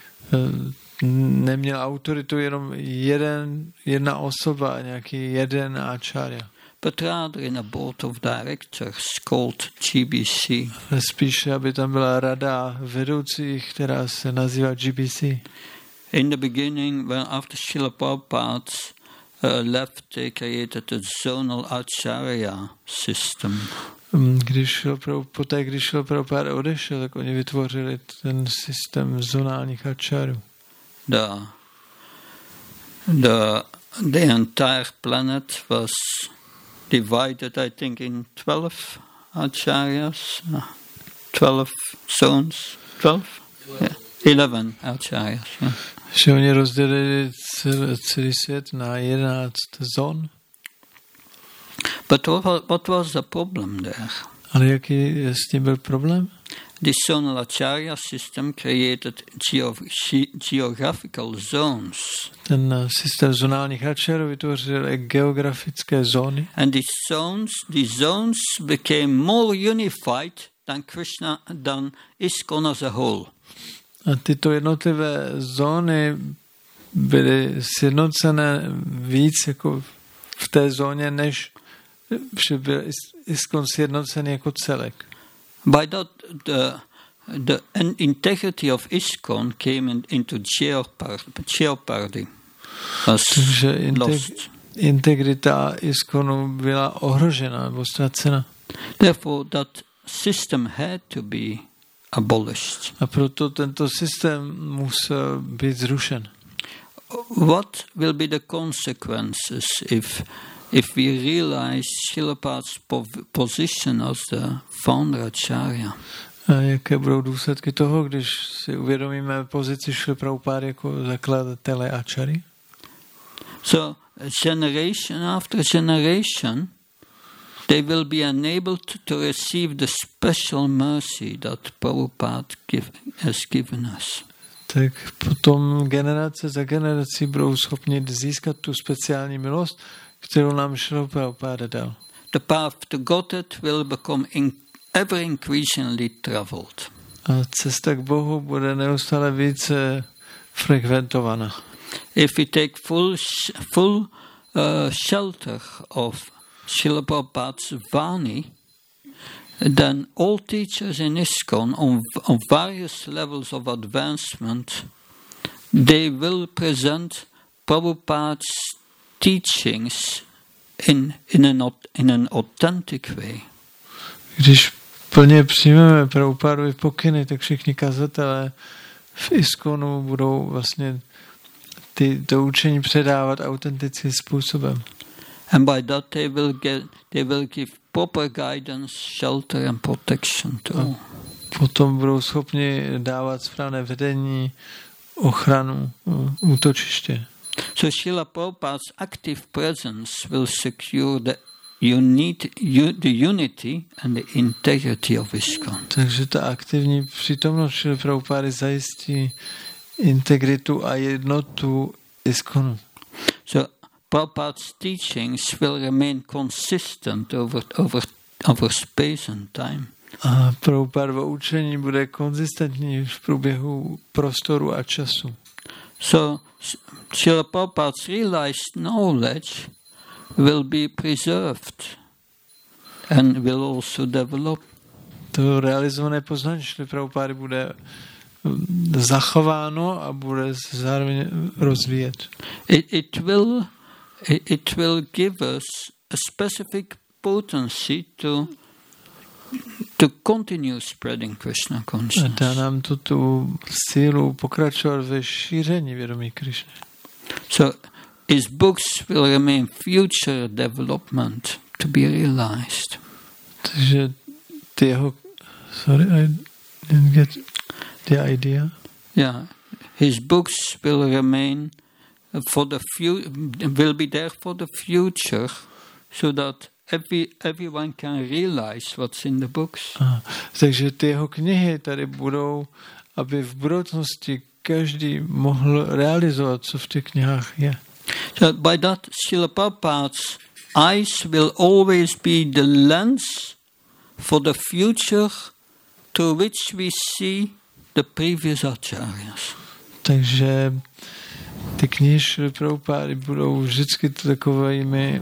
neměl autoritu jenom jeden, jedna osoba, nějaký jeden acharya. But rather in a board of directors called G B C. Spíše, aby tam byla rada vedoucích, která se nazývá G B C. In the beginning, when after Srila Prabhupada uh, left, they created a zonal acharya system. Když poté, když Srila Prabhupada odešel, tak oni vytvořili ten systém zonálních acharů. The, the, the entire planet was divided, I think, in twelve acharyas, twelve zones, twelve? Yeah. eleven acharyas. Yeah. Že oni rozdělili celý, celý svět na jedenáct zón. But what, what was the problem there? Ale jaký s tím byl problém? The zonal acharya system created geog- geographical zones. Ten systém zonálních acharů vytvořil geografické zóny. And these zones, these zones became more unified than Krishna, than ISKCON as a whole. A tyto jednotlivé zóny byly sjednocené víc jako v té zóně, než že byl ISKCON sjednocený jako celek. By that, the, the integrity of ISKCON came in, into jeopardy. Takže integ- integrita ISKCONu byla ohrožena nebo ztracena. Therefore, that system had to be abolished. A proto tento systém musel být zrušen. What will be the consequences if if we realize Srila Prabhupád's position as the founder acharya? A jaké budou důsledky toho, když si uvědomíme pozici Srila Prabhupády jako zakladatele acharya? So, generation after generation, they will be enabled to receive the special mercy that Prabhupada give, has given us. Tak potom generace za generací budou schopni získat tu speciální milost, kterou nám Srila Prabhupada dal. The path to Godhead will become in, ever increasingly traveled. A cesta k Bohu bude neustále více frekventovaná. If we take full, full uh, shelter of Srila Prabhupada's Vani, then all teachers in ISKCON on, on various levels of advancement, they will present Prabhupada's teachings in, in, an, in an authentic way. Když plně přijmeme Prabhupádovy pokyny, tak všichni kazatelé v ISKCONu budou vlastně ty, to učení předávat autentickým způsobem. And by that they will get, they will give proper guidance, shelter and protection to all. Potom budou schopni dávat správné vedení, ochranu, útočiště. So Srila Prabhupada's active presence will secure the unity, the unity and the integrity of ISKCON. Takže ta aktivní přítomnost Srila Prabhupády zajistí integritu a jednotu ISKCONu. So Prabhupada's teachings will remain consistent over, over, over space and time. A Prabhupadovo učení bude konzistentní v průběhu prostoru a času. So Srila Prabhupada's realized knowledge will be preserved and will also develop. To realizované poznání Srila Prabhupády bude zachováno a bude zároveň rozvíjet. It, it will It will give us a specific potency to to continue spreading Krishna consciousness. Dá nám to tu sílu pokračovat ve šíření vědomí Krishny. So his books will remain future development to be realized. Takže ty jeho, sorry, I didn't get the idea. Yeah, his books will remain for the fu- will be there for the future, so that every everyone can realize what's in the books. Aha. Takže ty jeho knihy tady budou, aby v budoucnosti každý mohl realizovat, co v těch knihách je. So by that, Srila Prabhupada's eyes will always be the lens for the future to which we see the previous acharyas. Takže ty knihy Šrily Prabhupády budou vždycky takovými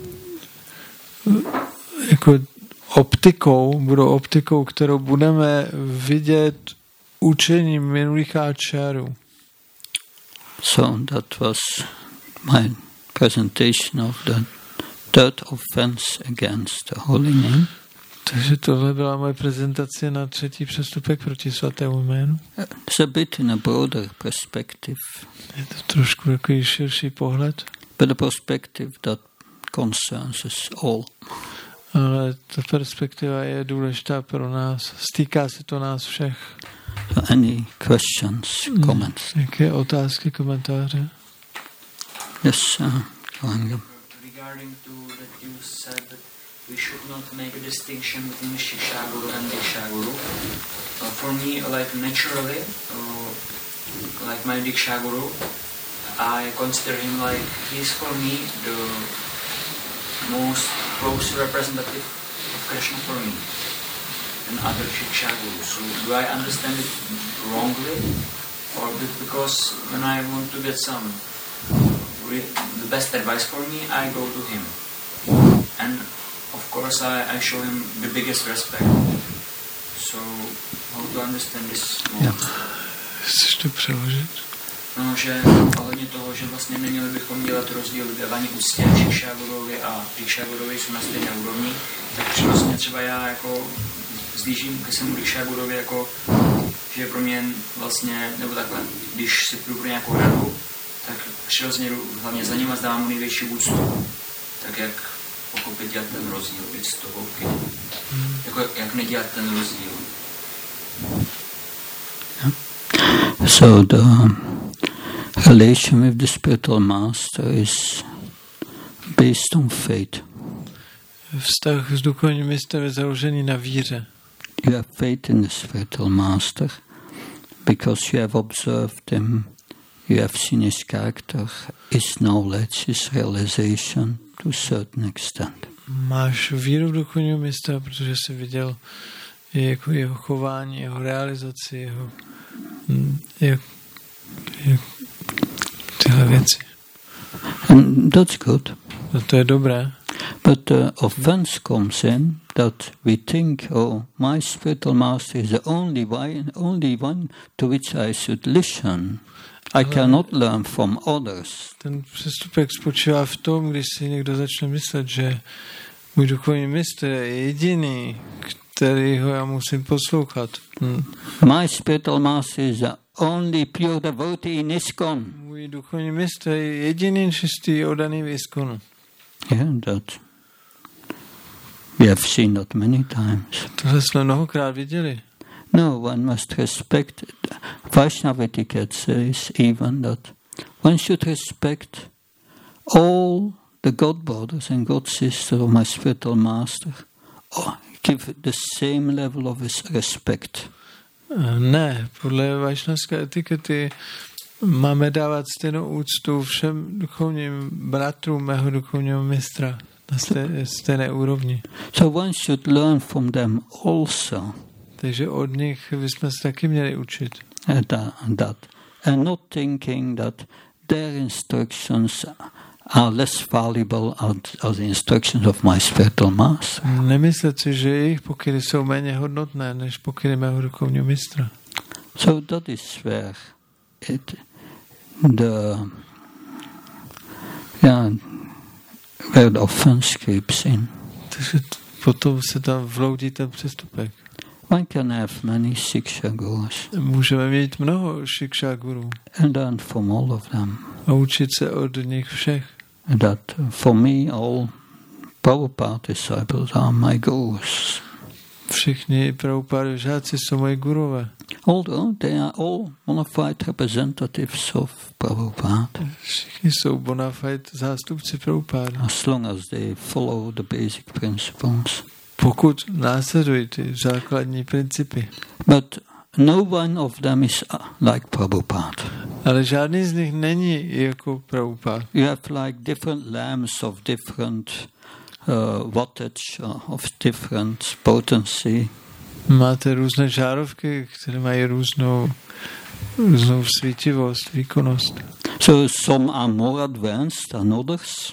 jako optikou, budou optikou, kterou budeme vidět učení minulých áčárů. So that was my presentation of the third offense against the holy name. Takže tohle byla moje prezentace na třetí přestupek proti svatému jménu. It's a bit in a broader perspective. Je to trošku takový širší pohled. But a perspective that concerns us all. Ale ta perspektiva je důležitá pro nás. Stýká se to nás všech. So any questions, comments? Jaké otázky, komentáře? Yes, uh, regarding to that you said that we should not make a distinction between Shikshaguru and Dikshaguru. Uh, for me, like naturally, uh, like my Dikshaguru, I consider him like he is for me the most close representative of Krishna for me and other Shikshagurus. So do I understand it wrongly, or because when I want to get some the best advice for me, I go to him, and of course I, I show him the biggest respect. So how to understand this more? Yeah. Chceš to přeložit? No, že ohledně toho, že vlastně neměli bychom dělat rozdíl v dávaní úctě Šikšagurovi a Dikšagurovi jsou na stejné úrovni, tak přirozeně třeba já jako zlížím ke svému Dikšagurovi jako, že je pro mě vlastně, nebo takhle, když si půjdu pro nějakou radu, tak přirozeně jdu hlavně za ním a zdávám mu největší úctu. Tak jak pochopit dělat ten rozdíl, víc z toho okay. hmm. Jako jak nedělat ten rozdíl. So the relation with the spiritual master is based on faith. Vztah s duchovním mistrem je založený na víře. You have faith in the spiritual master because you have observed him, you have seen his character, his knowledge, his realization to a certain extent. Máš víru v duchovního mistra, protože jsi viděl jako jeho chování, jeho realizaci, jeho, jeho, jeho tyhle věci. And that's good. No to je dobré. But the offense comes in that we think, oh, my spiritual master is the only one, only one to which I should listen. I cannot learn from others. Ten přestupek spočívá v tom, když si někdo začne myslet, že můj duchovní mistr je jediný, kterýho já musím poslouchat. Hm. My spiritual master is the only pure devotee in ISKCON. Můj duchovní mistr je jediný čistý oddaný v ISKCONu. Yeah, that we have seen that many times. Tohle jsme mnohokrát viděli. No, one must respect. Vaishnava etiquette says even that one should respect all the god brothers and god sisters of my spiritual master. Oh, give the same level of respect. Ne, podle vaishnavské etikety máme dávat stejnou úctu všem duchovním bratrům mého duchovního mistra na stejné úrovni. So one should learn from them also. Takže od nich bychom se taky měli učit. And that, and not thinking that their instructions are less valuable as the instructions of my spiritual master. Nemyslet si, že jejich pokyny jsou méně hodnotné než pokyny mého duchovního mistra. So that is where it the yeah where the offense creeps in. Takže potom se tam vloudí ten přestupek. One can have many Siksha Gurus Můžeme mít mnoho Siksha Guru and learn from all of them. a učit se od nich všech. That for me, all Prabhupada disciples are my gurus. Všichni Prabhupádovi žáci jsou moji gurové. Although they are all bona fide representatives of Prabhupada, Všichni jsou bona fide zástupci Prabhupády. as long as they follow the basic principles. Pokud následují ty základní principy. But no one of them is uh, like Prabhupada. Ale žádný z nich není jako Prabhupád. You have like different lamps of different uh, wattage, uh, of different potency. Máte různé žárovky, které mají různou, různou svítivost, výkonnost. So some are more advanced than others,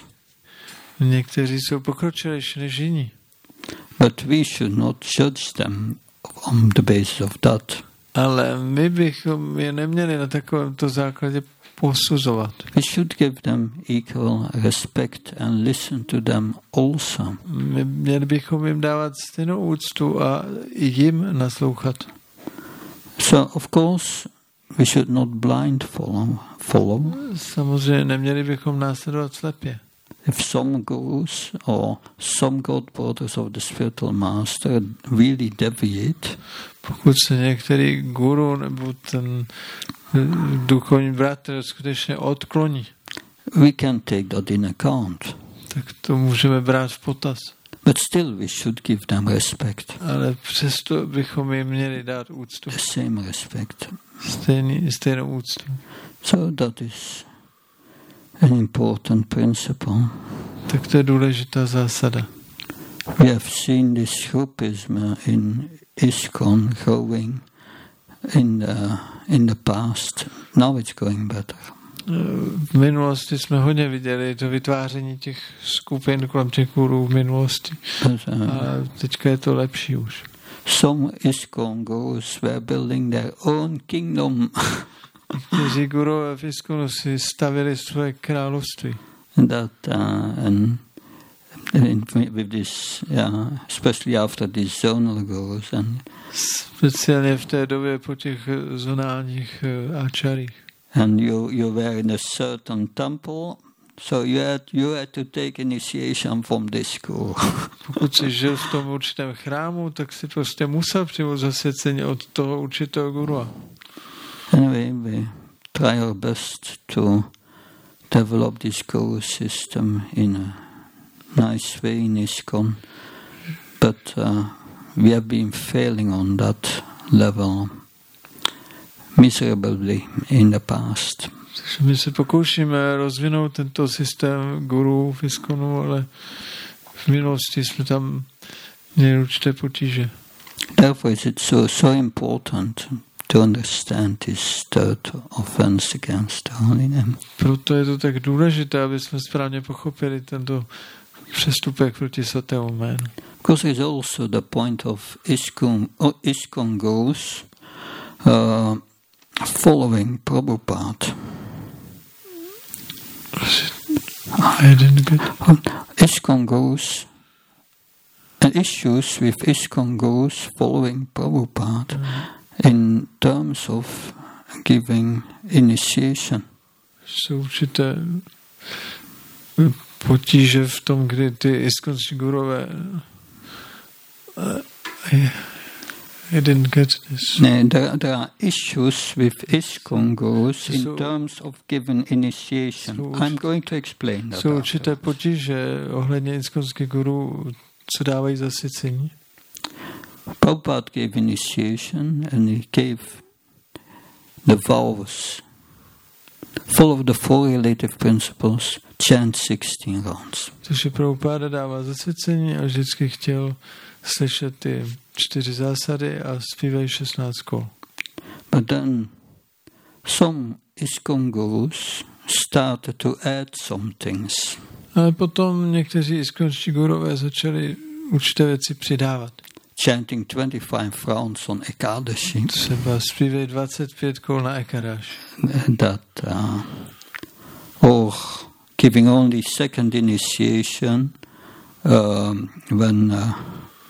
Někteří jsou pokročilejší než jiní. but we should not judge them on the basis of that. Ale my bychom je neměli na takovémto základě posuzovat. We should give them equal respect and listen to them also. My měli bychom jim dávat stejnou úctu a i jim naslouchat. So, of course, we should not blind follow. follow. Samozřejmě neměli bychom následovat slepě. If some gurus or some god brothers of the spiritual master really deviate, Pokud se některý guru nebo ten duchovní bratr skutečně odkloní, we can take that in account. tak to můžeme brát v potaz. But still we should give them respect, Ale přesto bychom jim měli dát úctu. the same respect. Stejný, stejnou úctu. So that is an important principle. Tak to je důležitá zásada. We have seen this groupism in ISKCON growing in the, in the past. Now it's going better. V minulosti jsme hodně viděli to vytváření těch skupin kolem těch gurů v minulosti. But, uh, A teďka je to lepší už. some ISKCON gurus were building their own kingdom. Někteří gurové v ISKCONu si stavili svoje království. that uh, and, and with this, yeah, especially after these zonal gurus, and Speciálně v té době po těch zonálních áčarích. and you you were in a certain temple, so you had you had to take initiation from this guru. Pokud jsi žil v tom určitém chrámu, tak si prostě musel přijmout zasvěcení od toho určitého gurua. Anyway, we try our best to develop this guru system in a nice way in ISKCON, but uh, we have been failing on that level miserably in the past. Takže my se pokoušíme rozvinout tento systém gurů v ISKCONu, ale v minulosti jsme tam měli určité potíže. Therefore is it so, so important to understand this third offense against the holy name. Proto je to tak důležité, aby jsme správně pochopili tento přestupek proti svatému jménu. Because it's also the point of ISKCON, oh, ISKCON gurus uh, following Prabhupada. I didn't get... ISKCON gurus and issues with ISKCON gurus following Prabhupada mm. in terms of giving initiation. Jsou určité potíže v tom, kdy ty iskonskí gurové I, I didn't get this. No, there, there are issues with ISKCON gurus in So- terms of giving initiation. So- I'm going to explain that. Jsou určité afterwards. potíže ohledně iskonských gurů, co dávají zasvěcení. Prabhupada gave initiation and he gave the vows. Follow the four relative principles, chant sixteen rounds. Což je Prabhupada dává zasvěcení a vždycky chtěl slyšet ty čtyři zásady a zpívají šestnáct kol. But then some ISKCON gurus started to add some things. Ale potom někteří iskonští gurové začali určité věci přidávat. Chanting twenty-five rounds on Ekadashi. Třeba zpívají dvacet pět kol na Ekadáš. That uh, or giving only second initiation um, when uh,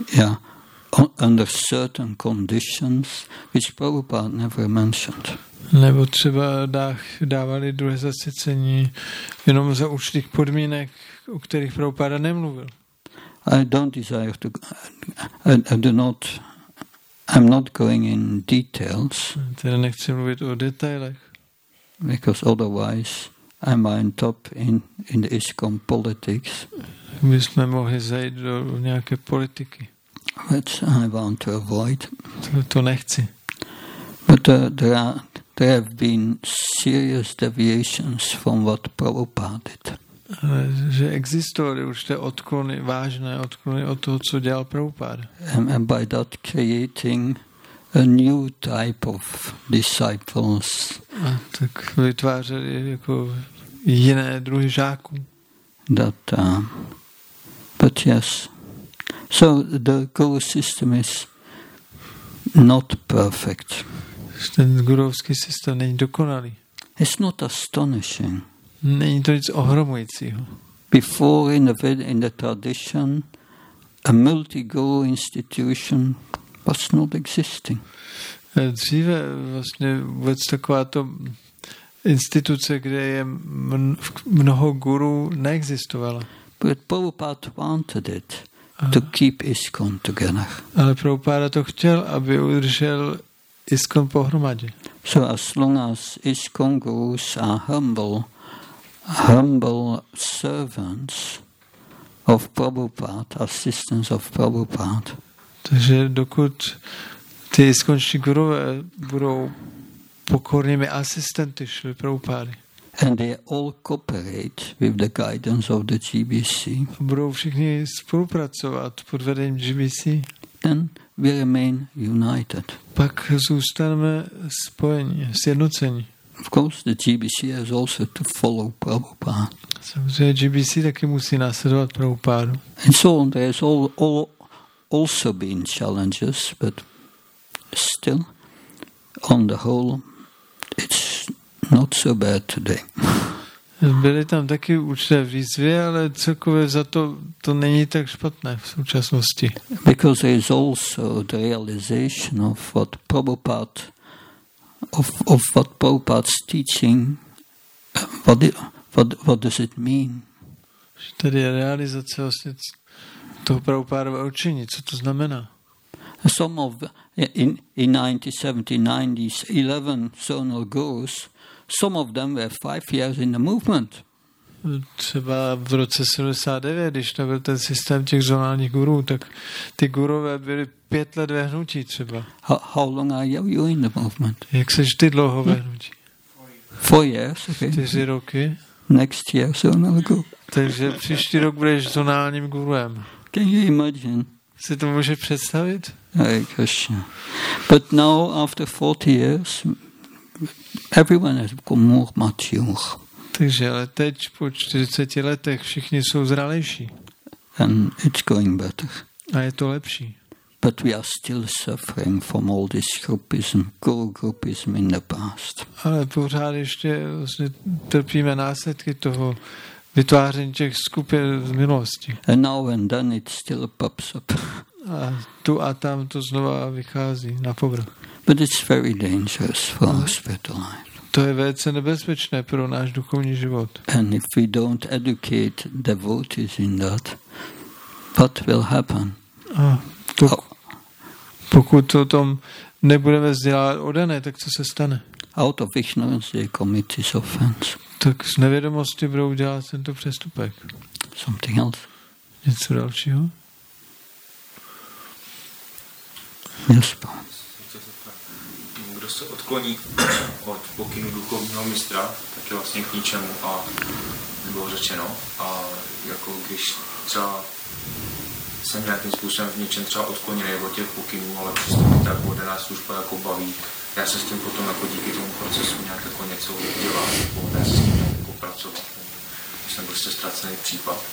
yeah, under certain conditions, which Prabhupada never mentioned. Nebo třeba dá, dávali druhé zasvěcení jenom za určitých podmínek, o kterých Prabhupada nemluvil. I don't desire to, I, I do not, I'm not going in details. Teda nechci mluvit o detailech. Because otherwise I might top in, in the ISKCON politics. My jsme mohli zajít do nějaké politiky. Which I want to avoid. To, to nechci. But uh, there are, there have been serious deviations from what Prabhupada did. Ale že existovaly určité odklony, vážné odklony od toho, co dělal Prabhupada. And, and by that creating a new type of disciples. A tak vytvářeli jako jiné druhy žáků. That, uh, but yes, so the Guru system is not perfect. Ten gurovský systém není dokonalý. It's not astonishing. Není to nic ohromujícího. Before in the, in the tradition, a multi-guru institution was not existing. Dříve vlastně vůbec takováto instituce, kde je mnoho gurů, neexistovala. But Prabhupada wanted it to keep ISKCON together. Ale Prabhupada to chtěl, aby udržel ISKCON pohromadě. So as long as ISKCON gurus are humble, humble servants of Prabhupada, assistants of Prabhupada. Takže dokud ty ISKCONští gurové budou pokornými asistenty šli Prabhupády. And they all cooperate with the guidance of the G B C. Budou všichni spolupracovat pod vedením G B C. Then we remain united. Pak zůstaneme spojeni, sjednoceni. Of course, the G B C has also to follow Prabhupada. Samozřejmě G B C taky musí následovat Prabhupádu. And so there has all, all, also been challenges, but still, on the whole, it's not so bad today. Byly tam taky určité výzvy, ale celkově za to to není tak špatné v současnosti. Because there is also the realization of what Prabhupada, of, of what Prabhupada's teaching, what, it, what, what does it mean? Tady je realizace vlastně toho Prabhupádova učení, co to znamená. Some of, in, in nineteen seventy-nine, these eleven zonal gurus, some of them were five years in the movement. Třeba v roce sedmdesát devět, když to byl ten systém těch zonálních gurů, tak ty gurové byly pět let ve hnutí třeba. How, how long are you in the movement? Jak seš ty dlouho ve hnutí? Four years, okay. Čtyři roky. Next year, zonal guru. Takže příští rok budeš zonálním guruem. Can you imagine? Si to může představit? Hare Krishna. But now, after forty years, everyone has become more mature. Takže ale teď po čtyřiceti letech všichni jsou zralejší. And it's going better. A je to lepší. But we are still suffering from all this groupism, guru groupism in the past. Ale pořád ještě vlastně trpíme následky toho vytváření těch skupin z minulosti. And now and then it still pops up. A tu a tam to znova vychází na povrch. But it's very dangerous for our spiritual life. To je velice nebezpečné pro náš duchovní život. And if we don't educate devotees in that, what will happen? A to, pokud to tom nebudeme vzdělávat odané, tak co se stane? Out of ignorance they commit this offense. Tak z nevědomosti budou dělat tento přestupek. Something else? Něco dalšího? Yes, kdo se odkloní od pokynu duchovního mistra, tak je vlastně k ničemu a bylo řečeno. A jako když třeba jsem nějakým způsobem v něčem třeba odkloněný od těch pokynů, ale přesto mě tak vodená služba jako baví. Já se s tím potom jako díky tomu procesu nějak jako něco dělám, nebo já se s tím nějak jako pracovat. Jsem prostě ztracený případ.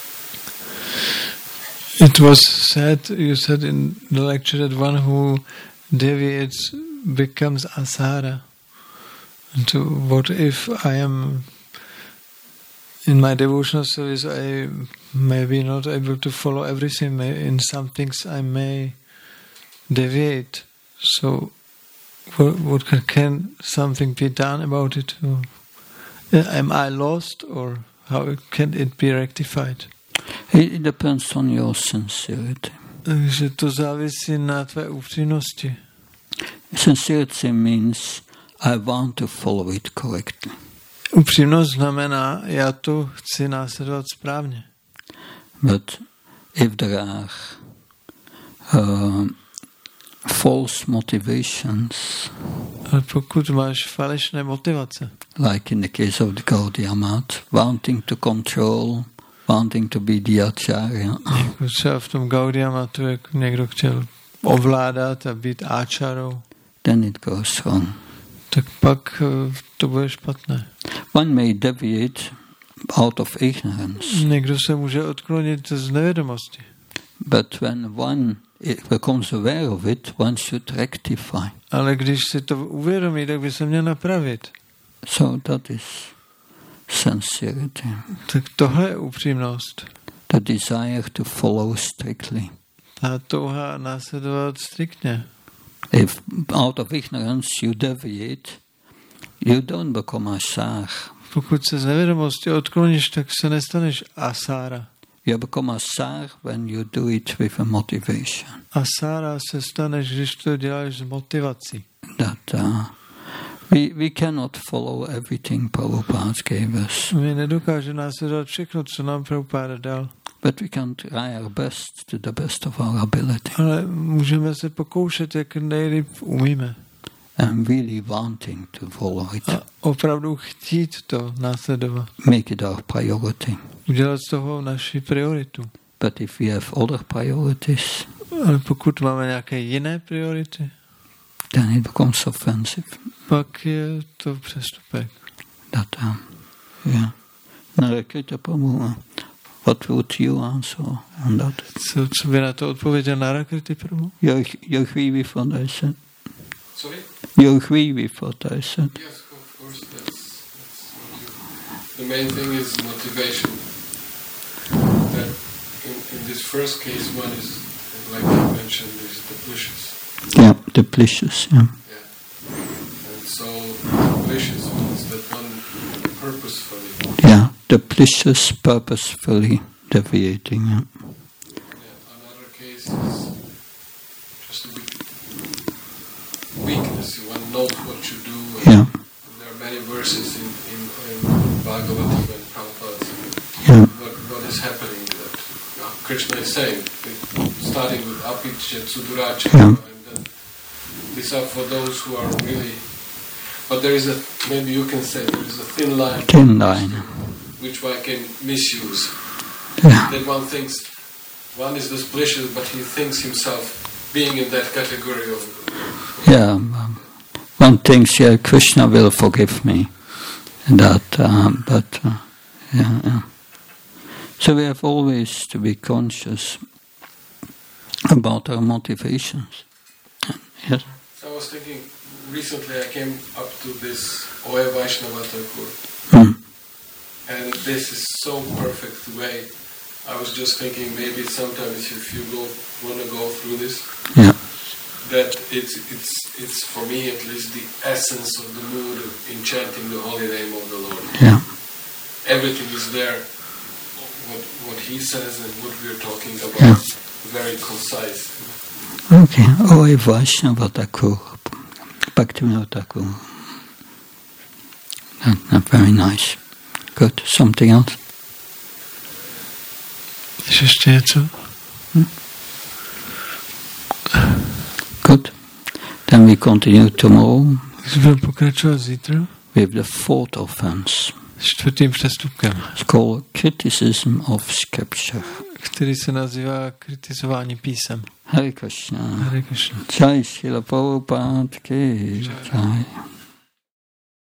It was said, you said in the lecture that one who deviates becomes asara. And so what if I am In my devotional service, I may be not able to follow everything. In some things, I may deviate. So, what, what can, can something be done about it? Or, am I lost, or how can it be rectified? It depends on your sincerity. Takže to závisí na tvé upřímnosti. Sincerity means I want to follow it correctly. Upřímnost znamená, já to chci následovat správně. But if there are uh, false motivations, ale pokud máš falešné motivace, like in the case of the Gaudiya Math, wanting to control, wanting to be the acharya, jako třeba v tom Gaudiya Mathu, jak někdo chtěl ovládat a být áčarou, then it goes wrong. Tak pak uh, to bude špatné. One may deviate out of ignorance. Někdo se může odklonit z nevědomosti. But when one becomes aware of it, one should rectify. Ale když si to uvědomí, tak by se měl napravit. So that is sincerity. Tak tohle je upřímnost. The desire to follow strictly. Ta touha následovat striktně. If out of ignorance you deviate, you don't become asar. Pokud se z nevědomosti odkloníš, tak se nestaneš asára. You become asar when you do it with a motivation. Asára se staneš, když to děláš s motivací. That uh, we we cannot follow everything Prabhupada gave us. My nedokážeme následovat všechno, co nám Prabhupada dal. But we can try our best to the best of our ability. Ale můžeme se pokoušet, jak nejlíp umíme. And really wanting to follow it. A opravdu chtít to následovat. Make it our priority. Udělat z toho naši prioritu. But if we have other priorities, ale pokud máme nějaké jiné priority, then it becomes offensive. Pak je to přestupek. That, um, yeah. Narakita Prabhu, what would you answer on that? Co, co by na to odpověděl Narakriti Prabhu? You, you agree with what I said? Sorry? You agree with what I said? Yes, of course. That's, that's the main thing is motivation. That in, in this first case, one is, like you mentioned, is duplicious. Yeah, duplicious, yeah. Yeah. And so duplicious means that one purposefully. Yeah, duplicious, purposefully deviating. Yeah. Yeah, another case is just a bit weakness. One knows what you do. And Yeah. there are many verses in, in, in Bhagavatam and Prabhupada. Yeah. What, what is happening that uh, Krishna is saying, starting with apicca, suduracha, Yeah. and then these are for those who are really. But there is a, maybe you can say, there is a thin line. Thin line. Which one can misuse. Yeah. That one thinks, one is duplicious, but he thinks himself being in that category of. Yeah. Um, one thinks, yeah, Krishna will forgive me. That, um, but, uh, yeah, yeah. So we have always to be conscious about our motivations. Yes. So I was thinking, recently I came up to this Oya Vaishnava Thakur, Mm. and this is so perfect way. I was just thinking maybe sometimes if you go want to go through this, Yeah. that it's it's it's for me at least the essence of the mood in chanting the holy name of the Lord. Yeah. Everything is there. What what he says and what we are talking about, Yeah. very concise. Okay. Oi Vaishnava Thakur. Bhaktivinoda Thakur. Not, not very nice. Good. Something else? Ještě něco? Hmm? Good. Then we continue tomorrow. Budeme pokračovat zítra with the fourth offense. čtvrtým přestupkem, It's called criticism of scripture. který se nazývá kritizování písem. Hare Krishna. Hare Krishna. Jai Srila Prabhupada ki jai.